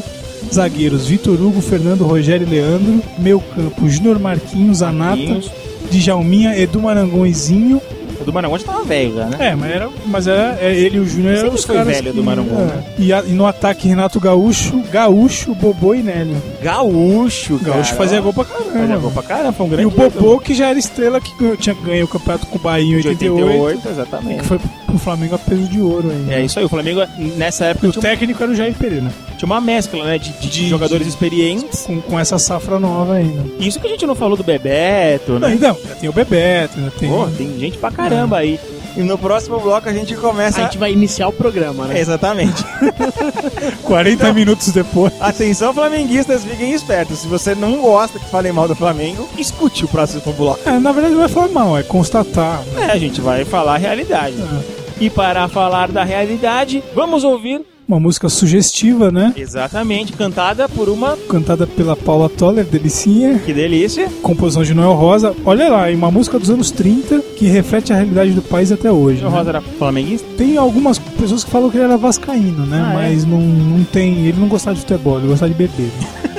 Zagueiros: Vitor Hugo, Fernando, Rogério e Leandro. Meio campo: Júnior Marquinhos, Anata, Marquinhos. Djalminha, Edu Marangõezinho. O do Maranhão já tava velho já, né? É, mas era, mas era é, ele e o Júnior eram Sempre os foi caras velho que, do Maranhão, é. né? E, a- e no ataque Renato Gaúcho, Gaúcho, Bobô e Nélio. Gaúcho, cara. Gaúcho fazia gol pra caramba. Fazia gol pra caramba, foi um E grande o Bobô, que já era estrela, que ganhou- tinha ganho o campeonato com o Bahia em de oitenta e oito, oitenta e oito, exatamente. que foi pro Flamengo a peso de ouro ainda. É isso aí, o Flamengo nessa E época o tinha, técnico era o Jair Pereira, tinha uma mescla, né, de, de De- jogadores experientes. com, com essa safra nova ainda. Isso que a gente não falou do Bebeto, Não, né? então, já tem o Bebeto, já tem... Pô, tem gente pra caramba aí. E no próximo bloco a gente começa... A gente vai iniciar o programa, né? Exatamente. quarenta minutos depois. Atenção, flamenguistas, fiquem espertos. Se você não gosta que falem mal do Flamengo, escute o próximo bloco. É, na verdade não é falar mal, é constatar. Né? É, a gente vai falar a realidade. E para falar da realidade, vamos ouvir, Uma música sugestiva, né? exatamente, cantada por uma... Cantada pela Paula Toller, Delicinha. Que delícia. Composição de Noel Rosa. Olha lá, é uma música dos anos trinta que reflete a realidade do país até hoje. O né? Rosa era flamenguista? Tem algumas pessoas que falam que ele era vascaíno, né? Ah, é? Mas não, não tem... Ele não gostava de futebol, ele gostava de beber.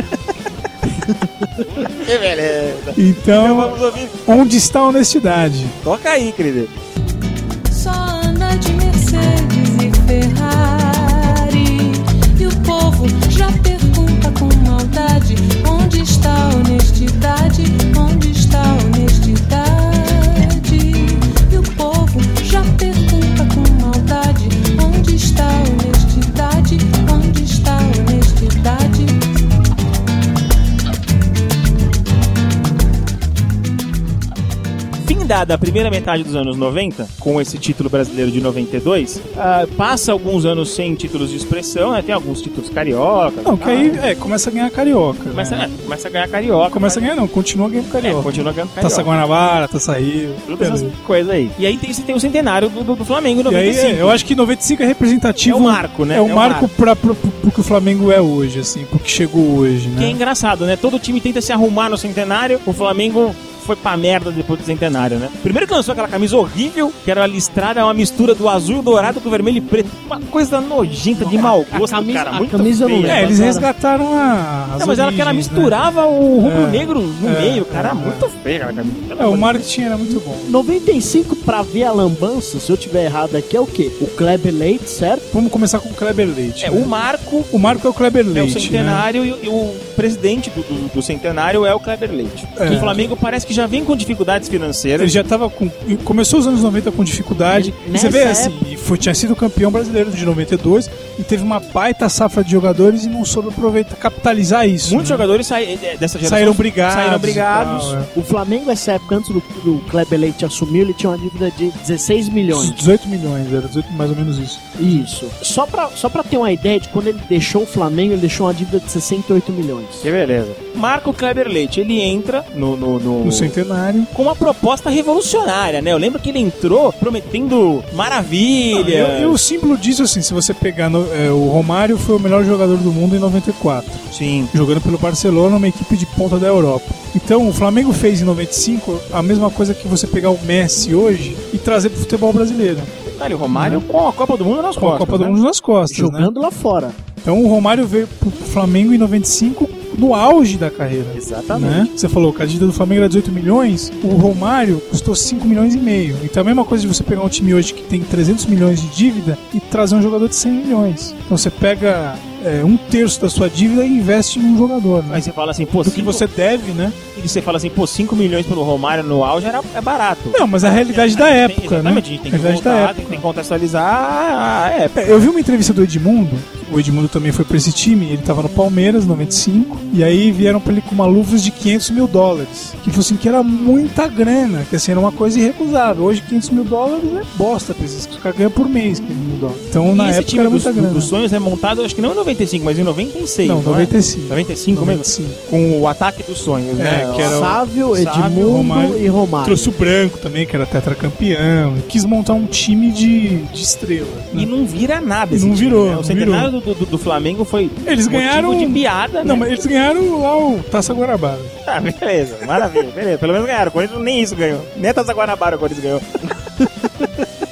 Que beleza. Então, Então vamos ouvir. onde está a honestidade? Toca aí, querido. Só anda de Mercedes e Ferrari. E o povo já pergunta com maldade: onde está a honestidade? Onde está a honestidade? E o povo já pergunta com maldade: onde está a honestidade? Onde está a honestidade? Findada a primeira metade dos anos noventa, com esse título brasileiro de noventa e dois, ah, passa alguns anos sem títulos de expressão, né? Tem alguns títulos cariocas. Não, que aí é, começa a ganhar carioca. Começa, né? é, começa a ganhar carioca. Começa a ganhar, não, continua ganhando É, carioca. continua ganhando carioca. Taça Guanabara, Taça Rio. Todas essas beleza. coisas aí. E aí tem, você tem o centenário do, do, do Flamengo em E aí, noventa e cinco. é, eu acho que noventa e cinco é representativo. É o marco, né? É o É o marco, marco. Pra, pro, pro, pro que o Flamengo é hoje, assim, pro que chegou hoje, Que é né? engraçado, né? Todo time tenta se arrumar no centenário, o Flamengo foi pra merda depois do centenário, né? Primeiro que lançou aquela camisa horrível, que era listrada, uma mistura do azul e dourado com vermelho e preto. Uma coisa nojenta, de mau gosto, a camisa- cara. a Muito camisa eu não feia. É, eles Agora- resgataram a. as Não, mas ela que ela origens, né? misturava o rubro-negro no É, meio, cara. é, Muito feio aquela camisa. Pelo É, amor o de marketing era muito bom. noventa e cinco, pra ver a lambança, se eu tiver errado aqui, é o quê? O Kleber Leite, certo? Vamos começar com o Kleber Leite. Deus. É, né? o marco O marco é o Kleber é o Leite. né? centenário e, o- e o presidente do, do- do centenário é o Kleber Leite. É. Que o Flamengo parece que já vem com dificuldades financeiras. Ele já tava com. Começou os anos noventa com dificuldade. Ele- E você vê nessa assim, e foi, tinha sido campeão brasileiro de noventa e dois e teve uma baita safra de jogadores e não soube aproveitar, capitalizar isso. Muitos né? jogadores saí- dessa geração saíram brigados. saíram e brigados. tal, é. O Flamengo, nessa época, antes do, do Kleber Leite assumir, ele tinha uma dívida de dezesseis milhões. dezoito milhões, era dezoito, mais ou menos isso. Isso. Só pra, só pra ter uma ideia de quando ele deixou o Flamengo, ele deixou uma dívida de sessenta e oito milhões. Que beleza. Marco Kleber Leite, ele entra no, no, no- No centenário. com uma proposta revolucionária, né? Eu lembro que ele entrou prometendo maravilha. E o símbolo disso, assim, se você pegar no- é, o Romário foi o melhor jogador do mundo em noventa e quatro, Sim. jogando pelo Barcelona, uma equipe de ponta da Europa. Então o Flamengo fez em noventa e cinco a mesma coisa que você pegar o Messi hoje e trazer pro futebol brasileiro, Olha, o Romário com a Copa do Mundo nas com costas. a Copa do né? Mundo nas costas, né? Jogando lá fora. Então o Romário veio pro Flamengo em noventa e cinco no auge da carreira. Exatamente. Né? Você falou que a dívida do Flamengo era dezoito milhões, o Romário custou cinco milhões e meio. Então é a mesma coisa de você pegar um time hoje que tem trezentos milhões de dívida e trazer um jogador de cem milhões. Então você pega é, um terço da sua dívida e investe num jogador. Né? Aí você fala assim, pô, Do que cinco- você deve, né? E você fala assim, pô, cinco milhões pelo Romário no auge era, é barato. Não, mas a realidade da Tem- época, né? Exatamente, a gente tem que realidade da voltar, época. tem que contextualizar a época. É, eu vi uma entrevista do Edmundo, o Edmundo também foi pra esse time, ele tava no Palmeiras, noventa e cinco, e aí vieram pra ele com uma luvas de quinhentos mil dólares, que falou assim que era muita grana, que assim, era uma coisa irrecusável. Hoje quinhentos mil dólares é bosta pra esses, os caras ganham por mês quinhentos mil dólares. Então E na esse época time era dos, muita grana. dos sonhos é montado, acho que não em noventa e cinco, mas em noventa e seis. Não, é? noventa e cinco. noventa e cinco mesmo? noventa e cinco. Com o ataque dos sonhos, né? É, que era o- Sávio, Sávio, Edmundo Romário. e Romário. Trouxe o Branco também, que era tetracampeão, e quis montar um time de, de estrelas. né? E não vira nada esse Não time, virou, né? não O centenário do, do, do Flamengo foi Eles motivo ganharam- de piada, Não, né? mas eles ganharam lá o Taça Guanabara. Ah, beleza, maravilha, beleza. Pelo menos ganharam. O Corinthians nem isso ganhou. Nem a Taça Guanabara o Corinthians ganhou.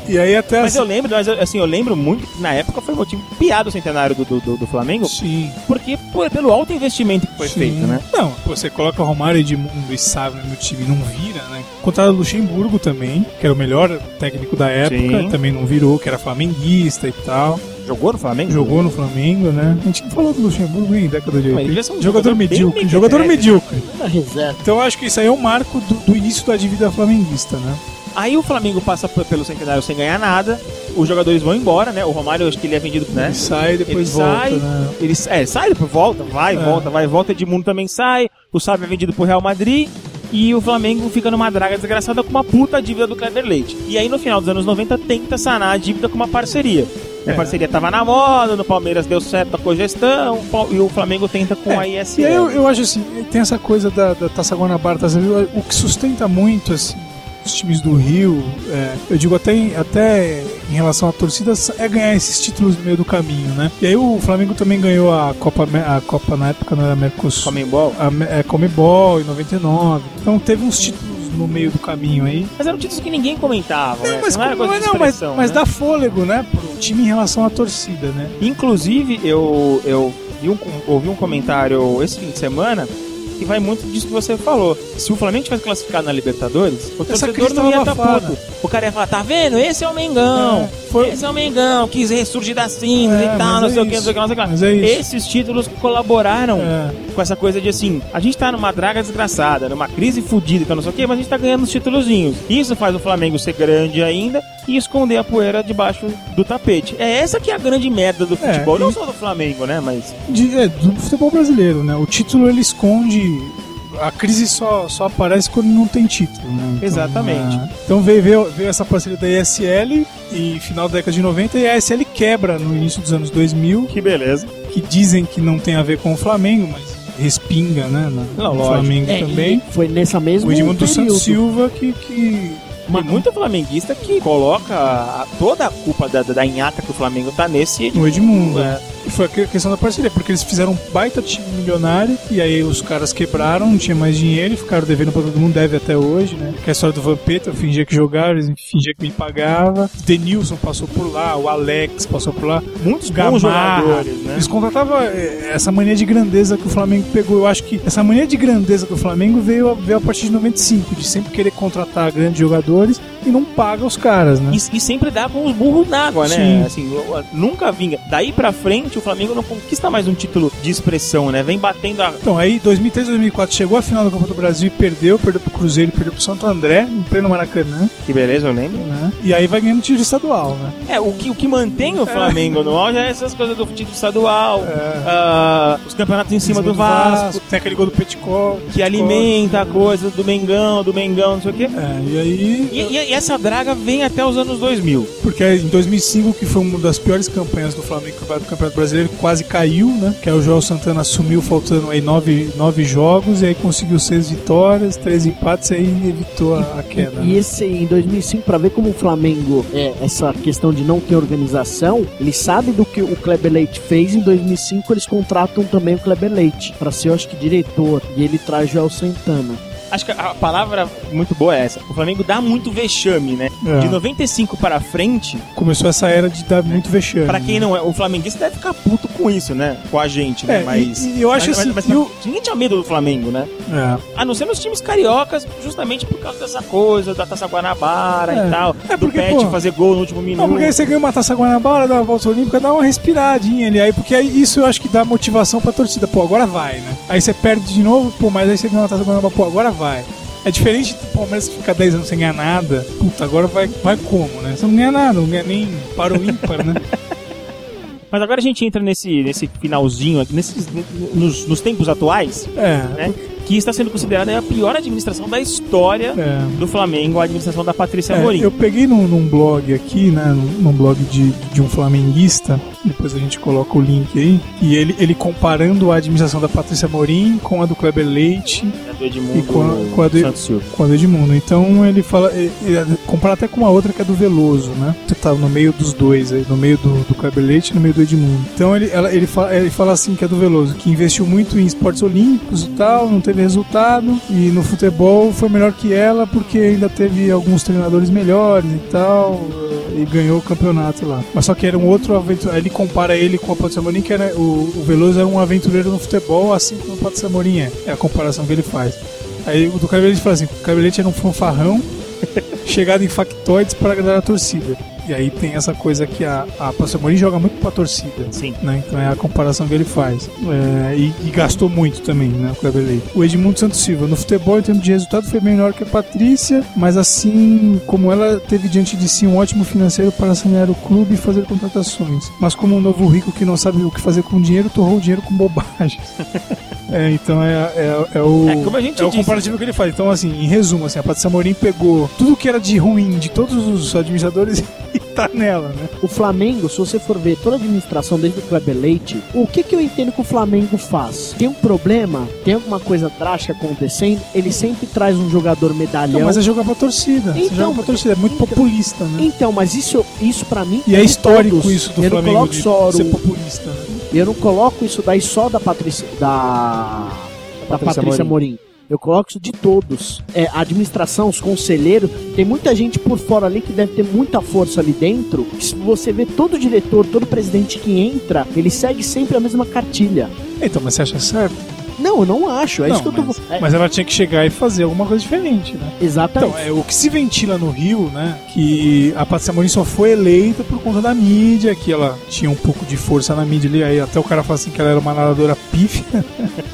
E aí até Mas assim, eu lembro, mas eu- assim, eu lembro muito que na época foi motivo piada o centenário do, do, do- do Flamengo, sim. porque pô, pelo alto investimento que foi Sim. feito, né? Não, pô, você coloca Romário, Edmundo e Sávio no time, não vira, né? Contrataram o Luxemburgo também, que era o melhor técnico da época, Sim. também não virou, que era flamenguista e tal. Jogou no Flamengo? Jogou no Flamengo, né? A gente não falou do Luxemburgo em década de Mas ele devia oitenta. ser um Jogador jogador bem medíocre, mequetrefe. jogador medíocre. Na reserva. Então eu acho que isso aí é um marco do, do início da dívida flamenguista, né? Aí o Flamengo passa p- pelo centenário sem ganhar nada, os jogadores vão embora, né? O Romário, eu acho que ele é vendido, né? Ele sai e depois Ele volta, sai, né? ele é, sai, depois volta, vai, É. volta, vai, volta. Edmundo também sai, o Sábio é vendido pro Real Madrid e o Flamengo fica numa draga desgraçada com uma puta dívida do Kleber Leite. E aí no final dos anos noventa tenta sanar a dívida com uma parceria. A É. parceria tava na moda, no Palmeiras deu certo a cogestão e o Flamengo tenta com a É, I S E aí eu, L. eu acho assim, tem essa coisa da, da Taça Guanabara, Taça Rio, o que sustenta muito assim, os times do Rio, é, eu digo até em, até em relação à torcida, é ganhar esses títulos no meio do caminho, né? E aí o Flamengo também ganhou a Copa, a Copa na época não era Mercosul, Comembol. a Me- é, Comebol em noventa e nove, então teve uns títulos no meio do caminho aí. Mas eram títulos que ninguém comentava, né? Mas, não era coisa de não, mas, expressão, mas né? dá fôlego, né, pro time em relação à torcida, né? Inclusive, eu, eu vi um, ouvi um comentário esse fim de semana que vai muito disso que você falou. Se o Flamengo tivesse classificado na Libertadores, o Essa torcedor crise não ia tava estar abafada. puto. O cara ia falar, tá vendo? Esse é o Mengão. É, foi- Esse é o Mengão, quis ressurgir das cinzas É, e tal, mas não é sei o que, não isso. sei o que, não sei o que. Mas é isso. Esses títulos colaboraram É. com essa coisa de assim, a gente tá numa draga desgraçada, numa crise fodida, então não sei o que, mas a gente tá ganhando uns títulozinhos. Isso faz o Flamengo ser grande ainda e esconder a poeira debaixo do tapete. É essa que é a grande merda do É, futebol, não e- só do Flamengo, né, mas... De, é, do futebol brasileiro, né? O título ele esconde. A crise só, só aparece quando não tem título, né? Então, Exatamente. é, então veio, veio, veio essa parceria da I S L e final da década de noventa e a I S L quebra no início dos anos dois mil, Que beleza. que dizem que não tem a ver com o Flamengo, mas respinga, né? No, Não, no lógico. Flamengo É, também. e foi nessa mesma O Edmundo dos período. Santos Silva que. que Tem muito flamenguista que coloca a- toda a culpa da, da inhata que o Flamengo tá nesse... no Edmundo. É. E foi a questão da parceria, porque eles fizeram um baita time milionário e aí os caras quebraram, não tinha mais dinheiro e ficaram devendo pra todo mundo, deve até hoje, né? Que é a história do Vampeta, eu fingia que jogava, eles fingia que me pagava. Denilson passou por lá, o Alex passou por lá. Muitos bons Gamarra. jogadores, né? Eles contratavam eh, essa mania de grandeza que o Flamengo pegou. Eu acho que essa mania de grandeza do Flamengo veio, a- veio a partir de noventa e cinco, de sempre querer contratar grandes jogadores e não paga os caras, né? E, e sempre dá com os burros na água, né? Sim. Assim, o- o- nunca vinga. Daí pra frente, o Flamengo não conquista mais um título de expressão, né? Vem batendo a... Então, aí dois mil e três, dois mil e quatro chegou a final da Copa do Brasil e perdeu, perdeu pro Cruzeiro, perdeu pro Santo André, em pleno Maracanã, Que beleza, eu lembro. né? E aí vai ganhando título estadual, né? É, o que, o que mantém o Flamengo no auge é essas coisas do título estadual, É. ah, os campeonatos em cima, do, Vasco, tem aquele gol do Peticó. que alimenta a coisa do Mengão, do Mengão, não sei o quê. É, e aí... E, e- e essa draga vem até os anos dois mil. Porque em dois mil e cinco, que foi uma das piores campanhas do Flamengo no Campeonato Brasileiro, quase caiu, né? Que aí o João Santana assumiu faltando aí nove, nove jogos e aí conseguiu seis vitórias, três empates e aí evitou a, a queda. E né? esse em dois mil e cinco, pra ver como o Flamengo, é, essa questão de não ter organização, ele sabe do que o Kleber Leite fez. Em dois mil e cinco eles contratam também o Kleber Leite pra ser, eu acho que, diretor, e ele traz Joel Santana. Acho que a palavra muito boa é essa. O Flamengo dá muito vexame, né? É. De noventa e cinco para frente, Começou essa era de dar muito vexame. pra quem não é, o flamenguista deve ficar puto com isso, né? Com a gente, né? É, Mas. e- e eu acho mas, assim, Mas, e mas, o- ninguém tinha medo do Flamengo, né? É. A não ser nos times cariocas, justamente por causa dessa coisa, da Taça Guanabara É. e tal. É do porque, Pet pô, fazer gol no último minuto. Não, porque aí você ganha uma Taça Guanabara, dá uma volta olímpica, dá uma respiradinha ali. Aí, porque aí isso eu acho que dá motivação pra torcida. Pô, agora vai, né? Aí você perde de novo, pô, mas aí você ganha uma Taça Guanabara, pô, agora vai. É diferente do Palmeiras que fica dez anos sem ganhar nada. Puta, agora vai, vai como, né? Você não ganha nada, não ganha nem para o ímpar, né? Mas agora a gente entra nesse, nesse finalzinho aqui, nesses, nos, nos tempos atuais, É. né? Que está sendo considerada a pior administração da história É. do Flamengo, a administração da Patrícia É, Amorim. eu peguei num, num blog aqui, né, num, num blog de, de um flamenguista, depois a gente coloca o link aí, e ele, ele comparando a administração da Patrícia Amorim com a do Kleber Leite É do Edmundo e com a, com a do, Santos Silva. com a do Edmundo. Então ele fala, ele, ele compara até com a outra que é do Veloso, né? Você tá no meio dos dois aí, no meio do, do Kleber Leite e no meio do Edmundo. Então ele, ela, ele, fala, ele fala assim que é do Veloso, que investiu muito em esportes olímpicos e tal, não teve teve resultado, e no futebol foi melhor que ela porque ainda teve alguns treinadores melhores e tal, e ganhou o campeonato lá. Mas só que era um outro aventureiro. Ele compara ele com a Patrícia Amorim, que era, o, o Veloso era um aventureiro no futebol, assim como a Patrícia Amorim é. É a comparação que ele faz. Aí o do Cabelete fala assim: o Cabelete era um fanfarrão chegado em factoides para agradar a torcida. E aí tem essa coisa que a, a Patrícia Amorim joga muito pra torcida. Sim. Né? Então é a comparação que ele faz. É, e, e gastou muito também, né? O Kleber Leite. O Edmundo Santos Silva, no futebol, em termos de resultado, foi melhor que a Patrícia, mas assim como ela teve diante de si um ótimo financeiro para sanear o clube e fazer contratações. Mas como um novo rico que não sabe o que fazer com o dinheiro, torrou o dinheiro com bobagens. É, então é, é, é o, é, como a gente é o disse, comparativo que ele faz. Então, assim, em resumo, assim, a Patrícia Amorim pegou tudo que era de ruim de todos os administradores e tá nela, né? O Flamengo, se você for ver toda a administração desde o Kleber Leite, o que que eu entendo que o Flamengo faz? Tem um problema, tem alguma coisa drástica acontecendo, ele sempre traz um jogador medalhão. Não, mas é jogar pra torcida. Então, Você joga pra torcida, é muito então, populista, né? Então, mas isso, isso pra mim... E é histórico todos. isso do eu Flamengo, não coloco de só ser o... populista, né? Eu não coloco isso daí só da Patrícia... Da, da Patrícia, Patrícia Amorim. Eu coloco isso de todos. É, a administração, os conselheiros, tem muita gente por fora ali que deve ter muita força ali dentro. Se você vê todo diretor, todo presidente que entra, ele segue sempre a mesma cartilha. Então, mas você acha certo? Não, eu não acho. É não, isso que mas, eu tô... É... mas ela tinha que chegar e fazer alguma coisa diferente, né? Exatamente. Então, é, o que se ventila no Rio, né? Que a Patrícia Amorim só foi eleita por conta da mídia, que ela tinha um pouco de força na mídia ali. Aí até o cara fala assim que ela era uma nadadora pífia.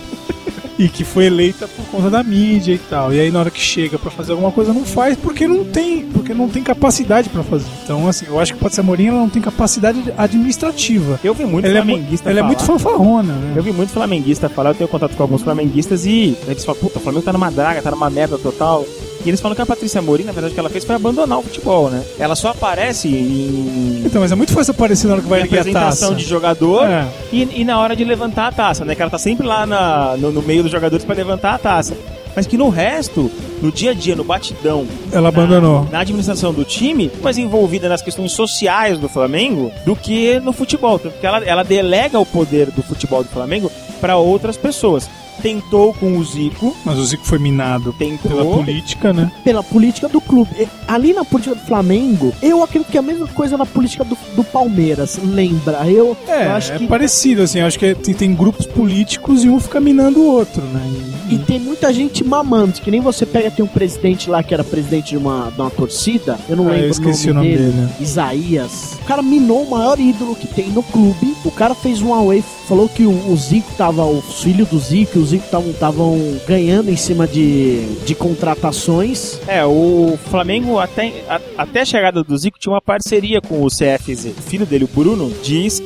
E que foi eleita por conta da mídia e tal. E aí na hora que chega pra fazer alguma coisa não faz porque não tem, porque não tem capacidade pra fazer. Então assim, eu acho que a Patrícia Amorim ela não tem capacidade administrativa. Eu vi muito ela flamenguista é, Ela falar. é muito fanfarrona, né? Eu vi muito flamenguista falar, eu tenho contato com alguns flamenguistas e eles falam, puta, o Flamengo tá numa draga, tá numa merda total. E eles falam que a Patrícia Amorim, na verdade, o que ela fez foi abandonar o futebol, né? Ela só aparece em... Então, mas é muito fácil aparecer na hora que vai erguer a taça. Apresentação de jogador é. e, e na hora de levantar a taça, né? Que ela tá sempre lá na, no, no meio dos jogadores pra levantar a taça. Mas que no resto, no dia a dia, no batidão... Ela abandonou. Na, na administração do time, mais envolvida nas questões sociais do Flamengo do que no futebol. Porque ela, ela delega o poder do futebol do Flamengo pra outras pessoas. Tentou com o Zico. Mas o Zico foi minado tentou, pela política, né? Pela política do clube. Ali na política do Flamengo, eu acredito que é a mesma coisa na política do, do Palmeiras. Lembra? Eu, é, eu acho é que... parecido, assim. Acho que tem, tem grupos políticos e um fica minando o outro, né? E, e tem muita gente mamando. Que nem você pega, tem um presidente lá que era presidente de uma, de uma torcida. Eu não ah, lembro eu esqueci o nome, o nome dele. dele. Isaías. O cara minou o maior ídolo que tem no clube. O cara fez um away, falou que o, o Zico tava, o filho do Zico, o Zico estavam ganhando em cima de, de contratações. É, o Flamengo até, a, até a chegada do Zico tinha uma parceria com o C F Z. O filho dele, o Bruno, diz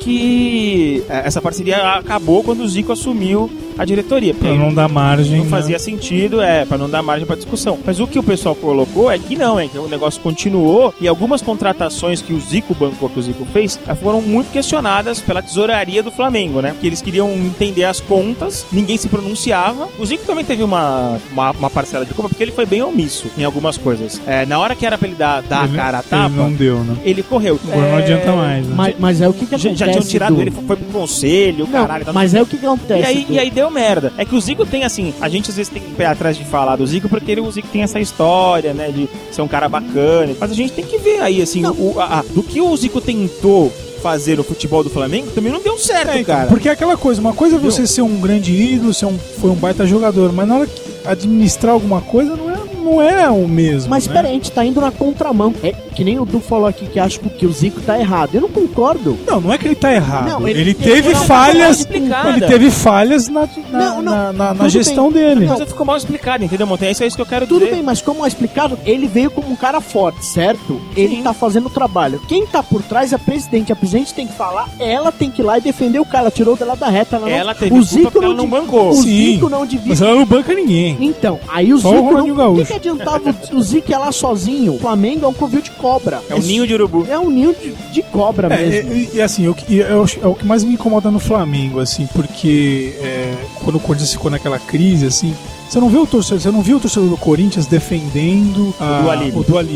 que essa parceria acabou quando o Zico assumiu a diretoria. Pra não dar margem. Não fazia né? sentido, é, pra não dar margem pra discussão. Mas o que o pessoal colocou é que não, é que o negócio continuou e algumas contratações que o Zico bancou, que o Zico fez, foram muito questionadas pela tesouraria do Flamengo, né? Porque eles queriam entender as contas, ninguém se pronunciava. O Zico também teve uma, uma, uma parcela de culpa, porque ele foi bem omisso em algumas coisas. É, na hora que era pra ele dar, dar ele, a cara a tapa, ele não deu, né? ele correu. Agora é... não adianta mais, né? Mas, mas é o que, que acontece. Já, já tinham tirado do... ele, foi pro conselho, não, caralho. Tá... Mas é o que, que acontece. E aí, do... e aí deu merda. É que o Zico tem assim, a gente às vezes tem que pé atrás de falar do Zico, porque ele, o Zico tem essa história, né, de ser um cara bacana. Mas a gente tem que ver aí, assim, o, a, a, do que o Zico tentou fazer o futebol do Flamengo, também não deu certo, é, cara. Porque é aquela coisa, uma coisa é você ser um grande ídolo, ser um, foi um baita jogador, mas na hora que administrar alguma coisa não é, não é o mesmo. Mas né? pera aí, a gente tá indo na contramão. É que nem o Du falou aqui que acha que o Zico tá errado. Eu não concordo. Não, não é que ele tá errado. Não, ele, ele teve ele falhas. Ele teve falhas na, na, não, não, na, na, na gestão bem. dele. Mas ficou mal explicado, entendeu, Montanha? Isso é isso que eu quero Tudo dizer. Tudo bem, mas como é explicado, ele veio como um cara forte, certo? Ele Sim. tá fazendo o trabalho. Quem tá por trás é a presidente. A presidente tem que falar, ela tem que ir lá e defender o cara. Ela tirou dela da reta. Ela, ela não... teve o Zico não, não bancou. O Sim, Zico não devia. Mas ela não banca ninguém. Então, aí o Só Zico o não... O que, que adiantava o Zico ir lá sozinho? O Flamengo é um covil de cobra. É um ninho de urubu. É um ninho de, de cobra é, mesmo. E, e assim, o que, é, o, é o que mais me incomoda no Flamengo, assim, porque é, quando o Corinthians ficou naquela crise, assim, você não viu o torcedor, você não viu o torcedor do Corinthians defendendo a, o Dualib. O Dualib.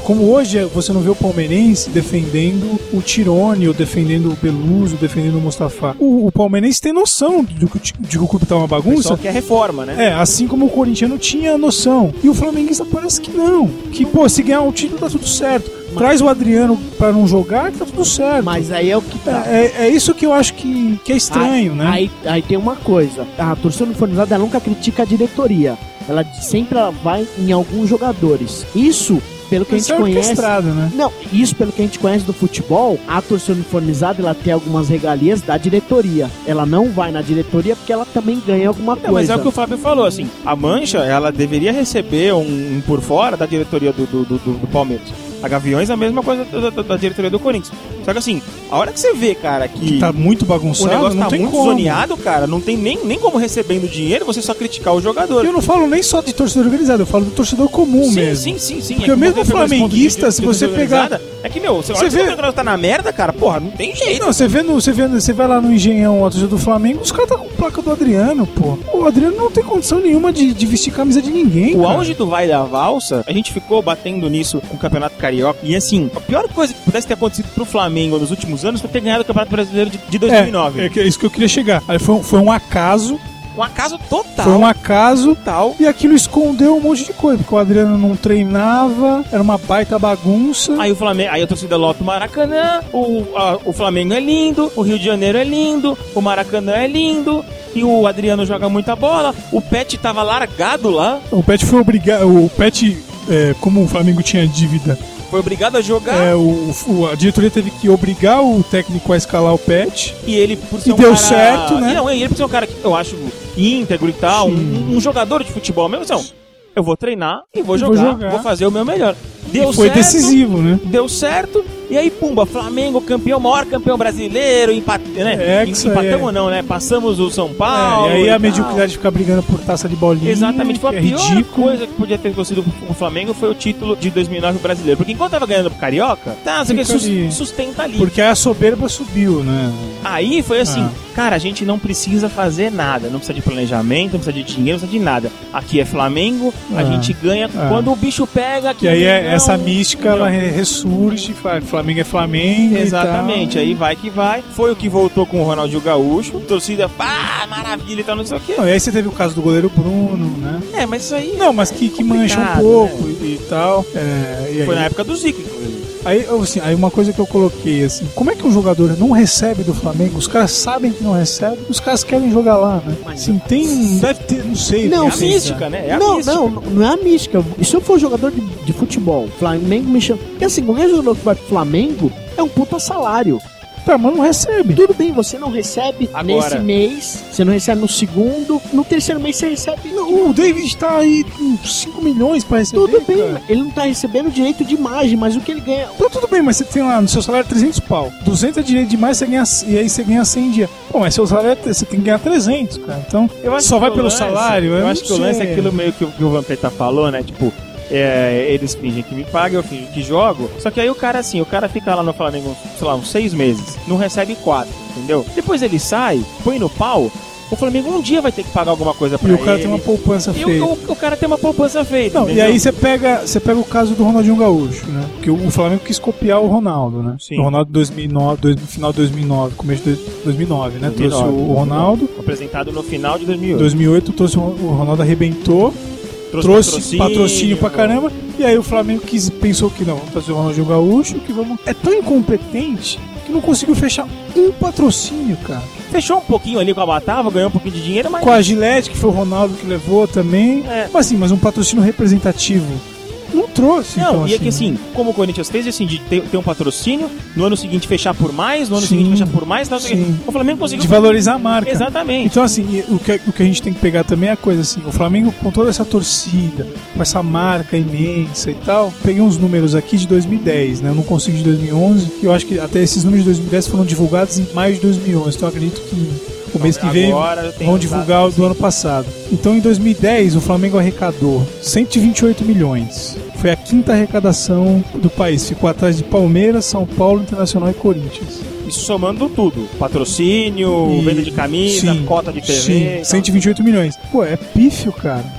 Como hoje você não vê o palmeirense defendendo o Tirone, ou defendendo o Beluso, defendendo o Mustafa. O, o palmeirense tem noção de que, de que o clube tá uma bagunça. Só que é reforma, né? É, assim como o corintiano tinha noção. E o flamenguista parece que não. Que, pô, se ganhar o título tá tudo certo. Mas... Traz o Adriano pra não jogar que tá tudo certo. Mas aí é o que tá. É, é, é isso que eu acho que, que é estranho, aí, né? Aí, aí tem uma coisa. A torcida uniformizada nunca critica a diretoria. Ela sempre vai em alguns jogadores. Isso... Pelo que Isso a gente é conhece, né? não, isso pelo que a gente conhece do futebol, a torcida uniformizada ela tem algumas regalias da diretoria. Ela não vai na diretoria porque ela também ganha alguma coisa. Não, mas é o que o Fábio falou, assim, a Mancha, ela deveria receber um, um por fora da diretoria do, do, do, do Palmeiras. A Gaviões é a mesma coisa da, da, da diretoria do Corinthians. Só que assim, a hora que você vê, cara, que, que tá muito bagunçado, o negócio não tá tem muito como. zoneado, cara, não tem nem, nem como recebendo dinheiro, você só criticar o jogador. Eu não falo nem só de torcedor organizado, eu falo do torcedor comum sim, mesmo. Sim, sim, sim. Porque é o mesmo flamenguista, se você pegar... É que, meu, você, você vê... que o negócio tá na merda, cara, porra, não tem jeito. Não, você vê, no, você vê, você vai lá no Engenhão, a torcida do Flamengo, os caras tá com placa do Adriano, pô. O Adriano não tem condição nenhuma de, de vestir camisa de ninguém, O cara. auge do vai da valsa, a gente ficou batendo nisso com o Campeonato Carioca. E assim, a pior coisa que pudesse ter acontecido pro Flamengo nos últimos anos foi ter ganhado o Campeonato Brasileiro de, de dois mil e nove. É, é, é isso que eu queria chegar. Aí foi, foi um acaso. Um acaso total. Foi um acaso total. E aquilo escondeu um monte de coisa, porque o Adriano não treinava, era uma baita bagunça. Aí o Flamengo, aí a torcida lota o Maracanã, o, a, o Flamengo é lindo, o Rio de Janeiro é lindo, o Maracanã é lindo, e o Adriano joga muita bola, o Pet tava largado lá. O Pet foi obrigado, o Pet, é, como o Flamengo tinha dívida, foi obrigado a jogar. É, o, o, a diretoria teve que obrigar o técnico a escalar o Pet. E ele, por ser e um deu cara... certo, né? E não, ele por ser um cara que eu acho íntegro e tal, um, um jogador de futebol mesmo, então, eu vou treinar e vou jogar, vou jogar, vou fazer o meu melhor. Deu e foi certo, decisivo, né? Deu certo. E aí, pumba, Flamengo, campeão, maior campeão brasileiro, empat... né? É, empatamos é. não, né? Passamos o São Paulo. É, e aí e a mediocridade de ficar brigando por taça de bolinha. Exatamente, foi a é pior ridículo. coisa que podia ter acontecido com o Flamengo foi o título de dois mil e nove brasileiro. Porque enquanto tava ganhando pro Carioca, tá, você sus ali. sustenta ali. Porque a soberba subiu, né? Aí foi assim, ah. cara, a gente não precisa fazer nada, não precisa de planejamento, não precisa de dinheiro, não precisa de nada. Aqui é Flamengo, a ah. gente ganha ah. quando o bicho pega. Aqui e aí é, não, essa mística, não. ela ressurge, Flamengo é Flamengo. Exatamente, aí vai que vai. Foi o que voltou com o Ronaldinho Gaúcho. Torcida, pá, maravilha e tal, não sei o quê. Não, e aí você teve o caso do goleiro Bruno, né? É, mas isso aí... Não, mas que, que mancha um pouco né? e, e tal. É, e Foi aí... na época do Zico, inclusive. Aí, assim, aí uma coisa que eu coloquei, assim, como é que um jogador não recebe do Flamengo? Os caras sabem que não recebe, os caras querem jogar lá, né? Assim, tem... Deve ter, não sei. Não, é a mística, né? É a não, mística. não, não é a mística. E se eu for jogador de, de futebol, Flamengo me chama... Porque assim, qualquer jogador que vai pro Flamengo é um puta salário. Tá, mas não recebe. Tudo bem, você não recebe agora. Nesse mês, você não recebe no segundo, no terceiro mês você recebe... Não, o David tá aí com cinco milhões pra receber. Tudo bem, cara. Ele não tá recebendo direito de imagem, mas o que ele ganha... Então tudo bem, mas você tem lá no seu salário trezentos pau. duzentos é direito de imagem, você ganha, e aí você ganha cem dias. Pô, mas seu salário você tem que ganhar trezentos, cara. Então, só vai pelo lance, salário. Eu, eu acho que sei. o lance é aquilo meio que, que o Vampeta falou, né? Tipo... É, eles fingem que me pagam, eu fingo que jogo. Só que aí o cara assim, o cara fica lá no Flamengo, sei lá, uns seis meses, não recebe quatro, entendeu? Depois ele sai, põe no pau. O Flamengo um dia vai ter que pagar alguma coisa pra ele. E o cara ele. tem uma poupança e feita. O, o, o cara tem uma poupança feita. Não, e aí você pega, você pega o caso do Ronaldinho Gaúcho, né? Porque o Flamengo quis copiar o Ronaldo, né? Sim. O Ronaldo dois mil e nove, dois, no final de dois mil e nove, começo de dois mil e nove, né? dois mil e nove, trouxe o Ronaldo. Apresentado no final de dois mil e oito. dois mil e oito trouxe o Ronaldo, arrebentou. Trouxe, trouxe patrocínio, patrocínio pra caramba. E aí o Flamengo quis, pensou que não, vamos fazer o Ronaldinho Gaúcho, que vamos... É tão incompetente que não conseguiu fechar um patrocínio, cara. Fechou um pouquinho ali com a Batava, ganhou um pouquinho de dinheiro, mas... Com a Gillette, que foi o Ronaldo que levou também. É. Mas assim, mas um patrocínio representativo não trouxe. Não, então, e assim, é que assim, como o Corinthians fez, assim, de ter, ter um patrocínio, no ano seguinte fechar por mais, no ano sim, seguinte fechar por mais, tal, sim. o Flamengo conseguiu... De valorizar a marca. Exatamente. Então assim, o que, o que a gente tem que pegar também é a coisa assim, o Flamengo com toda essa torcida, com essa marca imensa e tal, peguei uns números aqui de dois mil e dez, né, eu não consigo de dois mil e onze, e eu acho que até esses números de dois mil e dez foram divulgados em maio de dois mil e onze, então eu acredito que o mês que vem vão divulgar o do ano passado. Então em dois mil e dez o Flamengo arrecadou cento e vinte e oito milhões. Foi a quinta arrecadação do país. Ficou atrás de Palmeiras, São Paulo, Internacional e Corinthians. Isso somando tudo. Patrocínio, e... venda de camisa, sim, cota de T V. Sim, cento e vinte e oito milhões. Pô, é pífio, cara.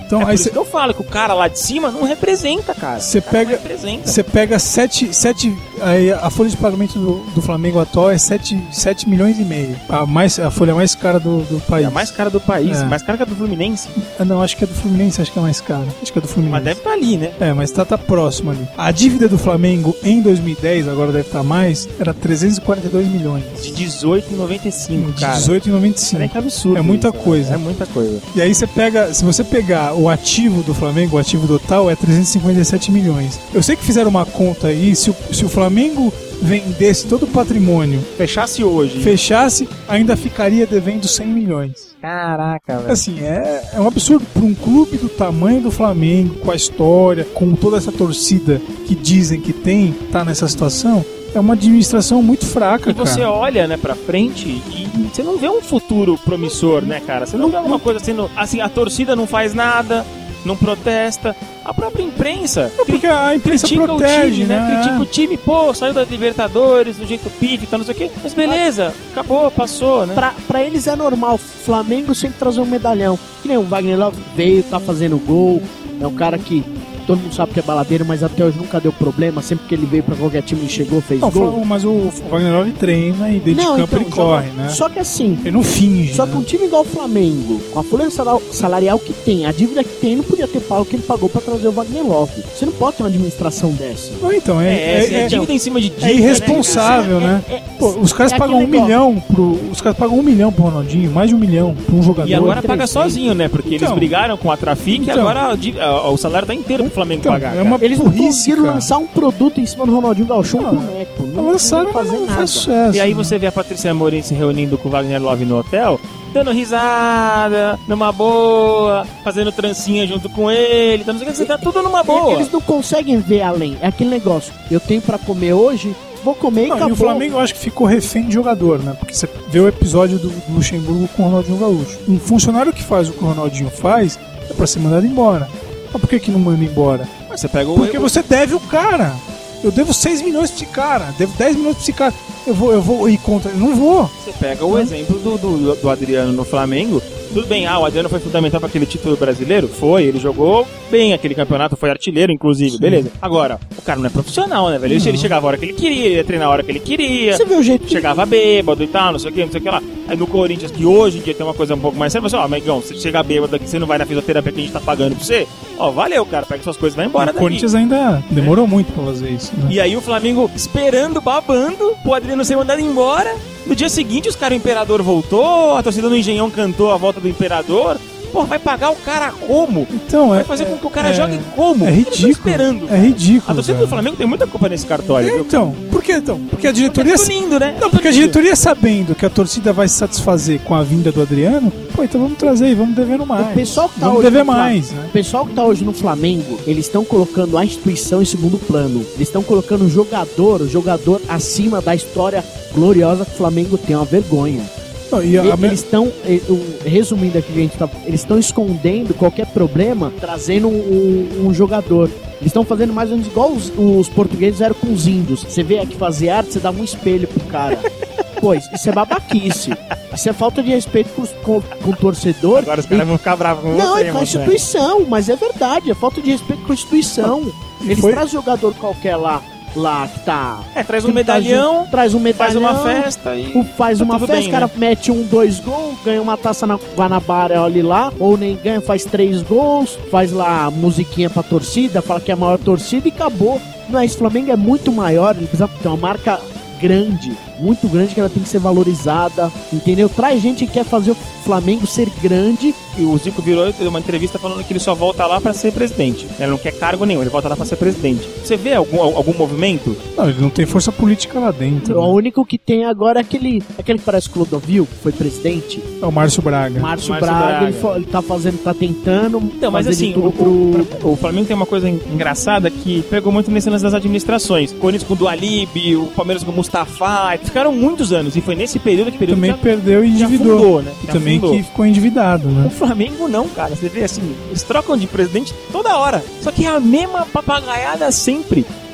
Então, é por aí isso cê- que eu falo que o cara lá de cima não representa, cara. Você O cara não pega, representa. você pega sete, sete, aí a folha de pagamento do, do Flamengo atual é sete milhões e meio. A, mais, a folha mais cara do, do país. É a mais cara do país, É. mais cara que a do Fluminense. Ah, não, acho que é do Fluminense, acho que é mais cara. Acho que é do Fluminense. Mas deve estar ali, né? É, mas tá, tá próximo ali. A dívida do Flamengo em dois mil e dez, agora deve estar mais, era trezentos e quarenta e dois milhões. De dezoito e noventa e cinco, De cara. dezoito e noventa e cinco. Peraí, que absurdo. É muita isso, coisa. É muita coisa. E aí você pega, se você pegar o ativo do Flamengo, o ativo total é trezentos e cinquenta e sete milhões. Eu sei que fizeram uma conta aí, se o, se o Flamengo vendesse todo o patrimônio, Fechasse hoje. fechasse, ainda ficaria devendo cem milhões. Caraca, velho. Assim, é, é um absurdo para um clube do tamanho do Flamengo, com a história, com toda essa torcida que dizem que tem, tá nessa situação. É uma administração muito fraca, E você cara. olha, né, pra frente e você não vê um futuro promissor, né, cara? Você não vê alguma coisa sendo... Assim, a torcida não faz nada, não protesta. A própria imprensa... É porque a imprensa critica protege, o time, né? né? Critica o time, pô, saiu da Libertadores, do jeito pique, tá, não sei o quê. Mas beleza, acabou, passou, né? Pra, pra eles é normal, Flamengo sempre trazer um medalhão. Que nem o Wagner Love veio, tá fazendo gol, é um cara que todo mundo sabe que é baladeiro, mas até hoje nunca deu problema. Sempre que ele veio pra qualquer time, ele chegou, fez Não, gol. mas o Wagner Love treina e dentro de campo então, ele só- corre, né? Só que assim, Ele não finge, só né? que um time igual o Flamengo, com a folha sala- salarial que tem, a dívida que tem, não podia ter pago o que ele pagou pra trazer o Wagner Love. Você não pode ter uma administração dessa. Não, então, é, É, é, é, é, dívida em cima de dívida. é irresponsável, né? É- é- Pô, os caras é pagam um aquele negócio. milhão pro. Os caras pagam um milhão pro Ronaldinho, mais de um milhão pra um jogador. E agora paga trezentos. sozinho, né? Porque eles Então. brigaram com a Trafic e Então. agora a dí- a- o salário tá inteiro pro Flamengo Então, pagar. é uma cara. Eles não burrice, conseguiram cara. lançar um produto em cima do Ronaldinho Gaúcho, um Não, boneco. Não, Não, não lançaram, fazer mas não nada. faz sucesso. E aí né? você vê a Patrícia Amorim se reunindo com o Wagner Love no hotel, dando risada, numa boa, fazendo trancinha junto com ele, então não sei o que, você tá tudo numa boa. Eles não conseguem ver além. É aquele negócio, eu tenho pra comer hoje, vou comer e Não, e acabou. o Flamengo eu acho que ficou refém de jogador, né? Porque você vê o episódio do do Luxemburgo com o Ronaldinho Gaúcho. Um funcionário que faz o que o Ronaldinho faz é pra ser mandado embora. Mas por que que não manda embora? Mas você pega o... Porque você deve o cara. Eu devo seis milhões pra esse cara, devo dez milhões pra esse cara. Eu vou, eu vou ir contra ele. Não vou. Você pega o exemplo do, do, do Adriano no Flamengo. Tudo bem, ah, o Adriano foi fundamental para aquele título brasileiro? Foi, ele jogou bem aquele campeonato, foi artilheiro, inclusive, Sim. beleza. Agora, o cara não é profissional, né, velho? Ele, ele chegava a hora que ele queria, ele ia treinar a hora que ele queria. Você vê o jeito que... Chegava bêbado e tal, não sei o que, não sei o que lá. Aí no Corinthians, que hoje em dia tem uma coisa um pouco mais séria, você, ó, amigão, você chega bêbado aqui, você não vai na fisioterapia que a gente tá pagando pra você? Ó, valeu, cara, pega suas coisas e vai embora O daqui. Corinthians ainda demorou muito pra fazer isso. Né? E aí o Flamengo esperando, babando, pro Adriano ser mandado embora. No dia seguinte, os caras, o Imperador voltou, a torcida do Engenhão cantou a volta do Imperador. Pô, vai pagar o cara como? Então, Vai é, fazer com que o cara é- jogue como? é Eles tão ridículo. esperando. É ridículo. A torcida cara. do Flamengo tem muita culpa nesse cartório. É, viu? então, por que então? Porque a Porque é diretoria. tudo lindo, né? Não, porque a diretoria sabendo que a torcida vai se satisfazer com a vinda do Adriano, pô, então vamos trazer aí, vamos devendo mais. O pessoal que tá vamos hoje dever no Fla- mais, né? O pessoal que tá hoje no Flamengo, eles estão colocando a instituição em segundo plano. Eles estão colocando o jogador, o jogador acima da história gloriosa que o Flamengo tem, uma vergonha. Não, e a- E- a me- Eles estão, eh, o- resumindo aqui, que a gente tá, eles estão escondendo qualquer problema, trazendo um, um jogador. Eles estão fazendo mais ou menos igual os, os portugueses eram com os índios. Você vê aqui fazer arte, você dá um espelho pro cara. Pois, isso é babaquice. Isso é falta de respeito com, os- com, com o torcedor. Agora os caras vão ficar bravos com Não, você, é com a mano. instituição, mas é verdade, é falta de respeito com a instituição. Eles foi- trazem jogador qualquer lá, lá que tá. É, traz um que tá medalhão, junto, traz um faz medalhão, uma festa e... o- faz tá uma tudo festa, bem, o cara né? mete um, dois gols, ganha uma taça na Guanabara ali lá, ou nem ganha, faz três gols, faz lá musiquinha pra torcida, fala que é a maior torcida e acabou. Não é isso, o Flamengo é muito maior, ele precisa ter uma marca grande, muito grande, que ela tem que ser valorizada, entendeu? Traz gente que quer fazer o Flamengo ser grande. E o Zico virou e deu uma entrevista falando que ele só volta lá pra ser presidente. Ele não quer cargo nenhum, ele volta lá pra ser presidente. Você vê algum, algum movimento? Não, ele não tem força política lá dentro. O né? único que tem agora é aquele, aquele que parece Clodovil, que foi presidente, É o Márcio Braga. Márcio, Márcio Braga, Braga. Ele, fo- ele tá fazendo, tá tentando. Então, mas fazer de assim, tudo o, pro- o, o Flamengo tem uma coisa en- engraçada que pegou muito nesse lance das administrações. Corinthians com o Dualib, o Palmeiras com o Mustafa, ficaram muitos anos. E foi nesse período que período Também já, perdeu e já endividou. afundou, né? E Já também afundou. que ficou endividado, O né? Flamengo não, cara. Você vê assim, eles trocam de presidente toda hora. Só que é a mesma papagaiada sempre.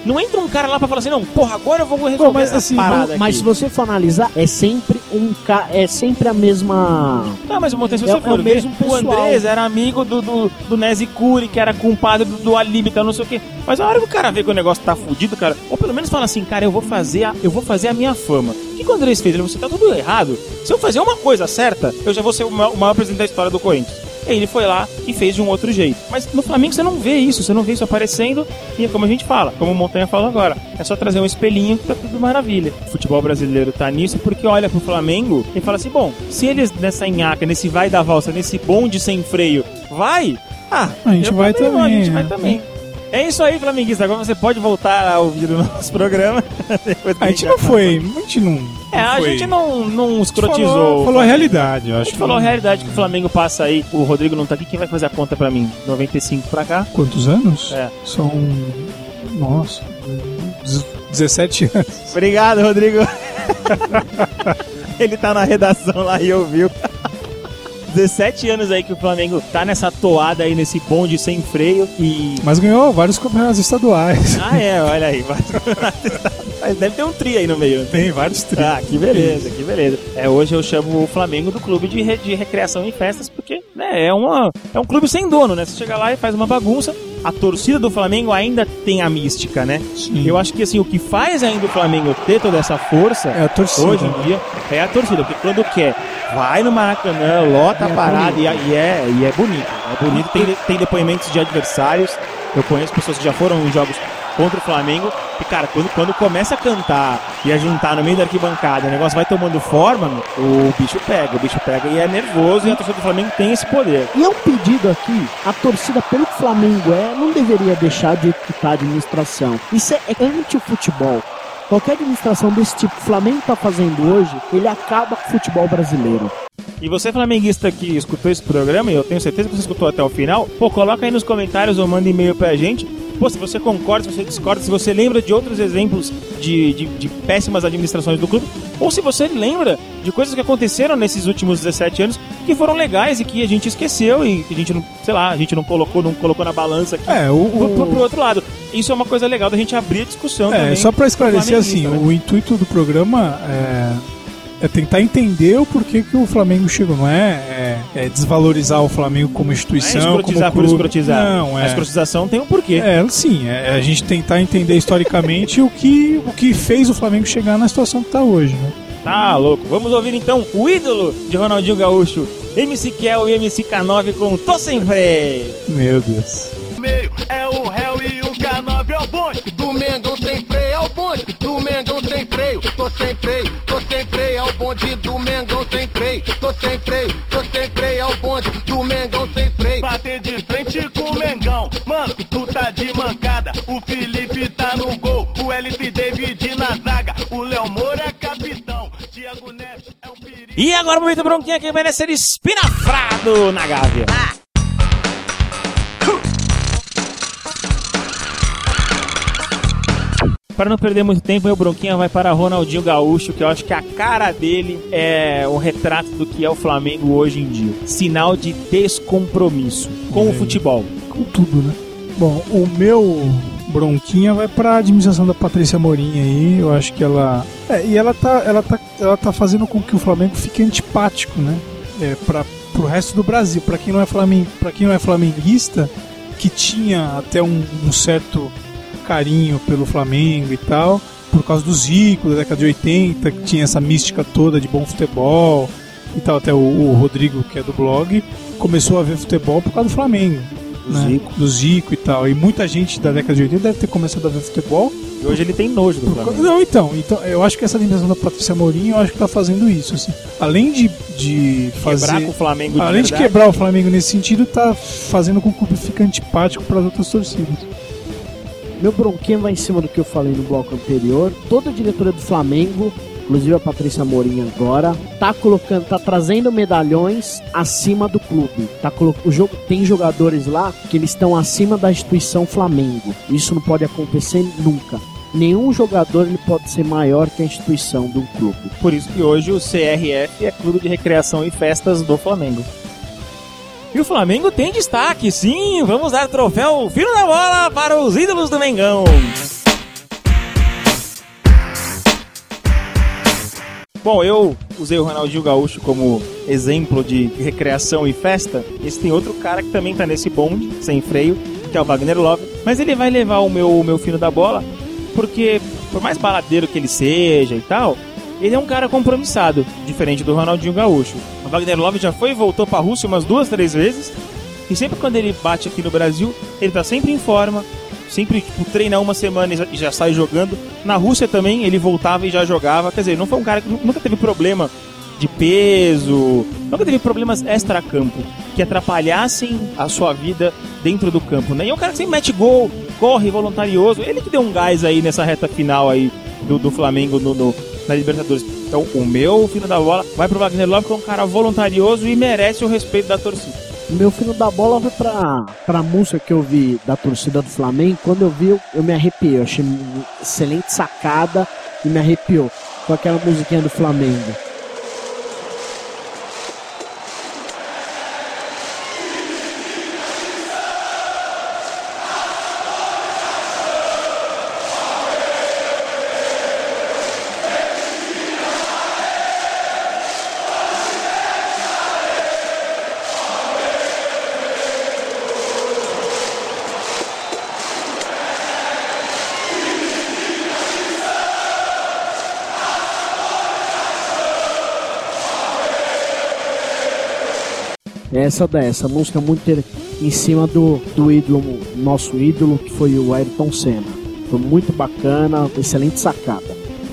Não entra um cara lá pra falar assim, não, porra, agora eu vou resolver Pô, mas, essa assim, parada mas, aqui. mas se você for analisar, é sempre um ca... é sempre a mesma... Não, mas o Montanha, se você É- é for o ver, mesmo o pessoal. Andrés era amigo do, do, do Nezi Curi, que era compadre do, do Alibi, tá, não sei o quê. Mas a hora que o cara vê que o negócio tá fudido, cara, ou pelo menos fala assim, cara, eu vou fazer a, eu vou fazer a minha fama. O que, que o Andrés fez? Ele falou, você tá tudo errado. Se eu fazer uma coisa certa, eu já vou ser o maior, o maior presidente da história do Corinthians. E aí ele foi lá e fez de um outro jeito. Mas no Flamengo você não vê isso, você não vê isso aparecendo. E é como a gente fala, como o Montanha falou agora, é só trazer um espelhinho que tá tudo maravilha. O futebol brasileiro tá nisso porque olha pro Flamengo e fala assim, bom, se eles nessa nhaca, nesse vai da valsa, nesse bonde sem freio, vai, ah, A gente eu vai também vou, também, a gente vai né? também. É isso aí, flamenguista. Agora você pode voltar a ouvir o nosso programa. Depois que A gente não foi, a gente não. É, a foi. gente não, não escrotizou. Falou, falou a realidade, eu A acho. gente falou a realidade que o Flamengo passa aí. O Rodrigo não tá aqui. Quem vai fazer a conta pra mim? noventa e cinco pra cá? Quantos anos? É. São. Nossa. dezessete anos. Obrigado, Rodrigo. Ele tá na redação lá e ouviu. dezessete anos aí que o Flamengo tá nessa toada aí, nesse bonde sem freio e... Mas ganhou vários campeonatos estaduais. Ah, é, olha aí. Mas deve ter um tri aí no meio. Né? Tem vários trilhos. Ah, que beleza, que beleza. É, hoje eu chamo o Flamengo do clube de, re- de recreação e festas porque, né, é, uma, é um clube sem dono, né? Você chega lá e faz uma bagunça. A torcida do Flamengo ainda tem a mística, né? Sim. Eu acho que, assim, o que faz ainda o Flamengo ter toda essa força É a torcida. hoje em dia é a torcida. Porque quando quer, vai no Maracanã, lota a parada e, é- e, é, e é bonito. É bonito, tem, tem depoimentos de adversários. Eu conheço pessoas que já foram em jogos contra o Flamengo. E, cara, quando, quando começa a cantar e a juntar no meio da arquibancada, o negócio vai tomando forma, meu, o bicho pega, o bicho pega e é nervoso, e a torcida do Flamengo tem esse poder. E é um pedido aqui, a torcida, pelo que o Flamengo é, não deveria deixar de executar a administração. Isso é, é anti-futebol. Qualquer administração desse tipo que o Flamengo tá fazendo hoje, ele acaba com o futebol brasileiro. E você, flamenguista, que escutou esse programa, e eu tenho certeza que você escutou até o final, pô, coloca aí nos comentários ou manda e-mail pra gente. Pô, se você concorda, se você discorda, se você lembra de outros exemplos de, de, de péssimas administrações do clube, ou se você lembra de coisas que aconteceram nesses últimos dezessete anos que foram legais e que a gente esqueceu e que a gente não, sei lá, a gente não colocou, não colocou na balança aqui É, o. pro, pro, o... pro outro lado. Isso é uma coisa legal da gente abrir a discussão É, também. só pra esclarecer assim, flamenguista, né? o intuito do programa é, é tentar entender o porquê que o Flamengo chegou, não é, é, é desvalorizar o Flamengo como Não é instituição, escrotizar como por clube. escrotizar. Não, A é. escrotização tem um porquê. É, sim, é a gente tentar entender historicamente o que, o que fez o Flamengo chegar na situação que tá hoje, né? Tá louco. Vamos ouvir então o ídolo de Ronaldinho Gaúcho, M C Kel e M C K nove com Tô Sem Freio. Meu Deus. Meio é o réu e o K nove é o bonde. Do Mengão sem freio é o bonde. Do Mengão sem freio, tô sem freio, tô sem freio é o bonde. Do Mengão sem freio, tô sem freio, tô sem freio é o bonde. Do Mengão sem freio. Bater de frente com o Mengão, mano, tu tá de mancada. O Felipe tá no gol, o L P David na zaga, o Léo Moura é capitão, Thiago Neves é um perigo. E agora o momento bronquinha que vai ser espinafrado na Gávea. Para não perder muito tempo, meu bronquinha vai para Ronaldinho Gaúcho, que eu acho que a cara dele é um retrato do que é o Flamengo hoje em dia. Sinal de descompromisso com o futebol. Com tudo, né? Bom, o meu bronquinha vai pra administração da Patrícia Amorim aí. Eu acho que ela. É, e ela tá, ela, tá, ela tá fazendo com que o Flamengo fique antipático, né? É, pra, pro resto do Brasil. Pra quem não é, Flamen, pra quem não é flamenguista, que tinha até um, um certo carinho pelo Flamengo e tal, por causa do Zico, da década de oitenta, que tinha essa mística toda de bom futebol e tal. Até o, o Rodrigo, que é do blog, começou a ver futebol por causa do Flamengo. Do Né? Zico. Do Zico e tal. E muita gente da década de oitenta deve ter começado a ver futebol. E hoje ele tem nojo do Por causa- Flamengo. Não, então, então, eu acho que essa administração da Patrícia Amorim, eu acho que tá fazendo isso, assim. Além de, de fazer... Quebrar com o Flamengo de Além de verdade. quebrar o Flamengo nesse sentido, tá fazendo com que o clube fique antipático para as outras torcidas. Meu bronquinho vai em cima do que eu falei no bloco anterior. Toda a diretoria do Flamengo, inclusive a Patrícia Amorim agora, tá colocando, tá trazendo medalhões acima do clube. Tá colo... o jogo tem jogadores lá que eles estão acima da instituição Flamengo. Isso não pode acontecer nunca. Nenhum jogador ele pode ser maior que a instituição do clube. Por isso que hoje o C R F é Clube de Recreação e Festas do Flamengo. E o Flamengo tem destaque, sim! Vamos dar troféu Filho da Bola para os ídolos do Mengão! Bom, eu usei o Ronaldinho Gaúcho como exemplo de recreação e festa. Esse tem outro cara que também tá nesse bonde, sem freio, que é o Wagner Love. Mas ele vai levar o meu, o meu fino da bola, porque por mais baladeiro que ele seja e tal, ele é um cara compromissado, diferente do Ronaldinho Gaúcho. O Wagner Love já foi e voltou pra Rússia umas duas, três vezes, e sempre quando ele bate aqui no Brasil, ele tá sempre em forma, sempre tipo, treina uma semana e já, e já sai jogando. Na Rússia também ele voltava e já jogava, quer dizer, não foi um cara que nunca teve problema de peso, nunca teve problemas extra-campo que atrapalhassem a sua vida dentro do campo, né? E é um cara que sempre mete gol, corre, voluntarioso, ele que deu um gás aí nessa reta final aí do, do Flamengo no, no, na Libertadores. Então o meu fino da bola vai pro Wagner Love, que é um cara voluntarioso e merece o respeito da torcida. Meu fino da bola vai pra, pra música que eu vi da torcida do Flamengo. Quando eu vi, eu, eu me arrepiei. Eu achei uma excelente sacada e me arrepiou com aquela musiquinha do Flamengo. Essa dessa música muito em cima do, do ídolo, nosso ídolo, que foi o Ayrton Senna. Foi muito bacana, excelente sacada.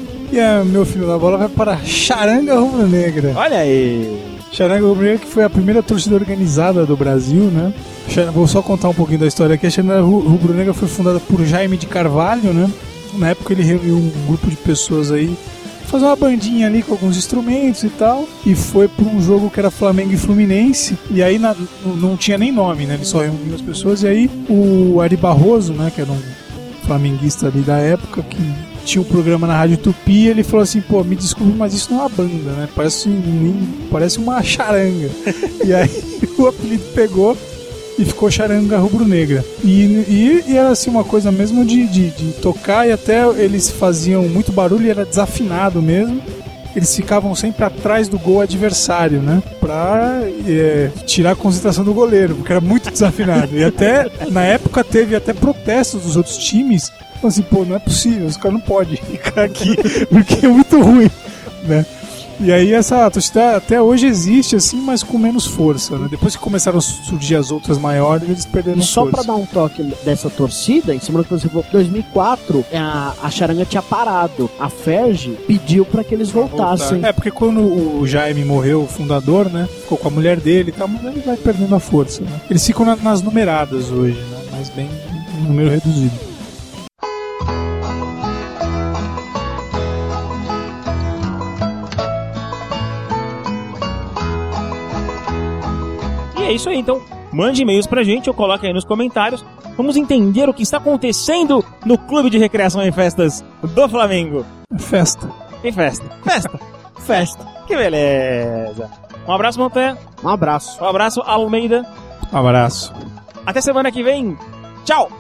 E a meu filho da bola vai para Charanga Rubro-Negra. Olha aí! Charanga Rubro-Negra, que foi a primeira torcida organizada do Brasil, né? Vou só contar um pouquinho da história aqui. A Charanga Rubro-Negra foi fundada por Jaime de Carvalho, né? Na época ele reuniu um grupo de pessoas aí, fazer uma bandinha ali com alguns instrumentos e tal, e foi para um jogo que era Flamengo e Fluminense, e aí na, não tinha nem nome, né? Ele só reuniu as pessoas, e aí o Ari Barroso, né, que era um flamenguista ali da época, que tinha um programa na Rádio Tupi, ele falou assim, pô, me desculpe, mas isso não é uma banda, né? Parece, parece uma charanga. E aí o apelido pegou e ficou Charanga Rubro-Negra. E, e, e era assim uma coisa mesmo de, de, de tocar, e até eles faziam muito barulho e era desafinado mesmo. Eles ficavam sempre atrás do gol adversário, né? Pra é, tirar a concentração do goleiro, porque era muito desafinado. E até, na época, teve até protestos dos outros times. Falando assim, pô, não é possível, os caras não podem ficar aqui, porque é muito ruim, né? E aí essa torcida até hoje existe, assim, mas com menos força, né? Depois que começaram a surgir as outras maiores, eles perderam e só força. Pra dar um toque dessa torcida, em cima do que você falou, em dois mil e quatro, a, a Charanga tinha parado. A Ferge pediu pra que eles voltassem. É, porque quando o Jaime morreu, o fundador, né? Ficou com a mulher dele e tal, mas ele vai perdendo a força, né? Eles ficam na, nas numeradas hoje, né? Mas bem um número reduzido. É isso aí, então mande e-mails pra gente ou coloque aí nos comentários. Vamos entender o que está acontecendo no Clube de Recreação e Festas do Flamengo. Festa. Tem festa. Festa. Festa. Que beleza. Um abraço, Montanha. Um abraço. Um abraço, Almeida. Um abraço. Até semana que vem. Tchau.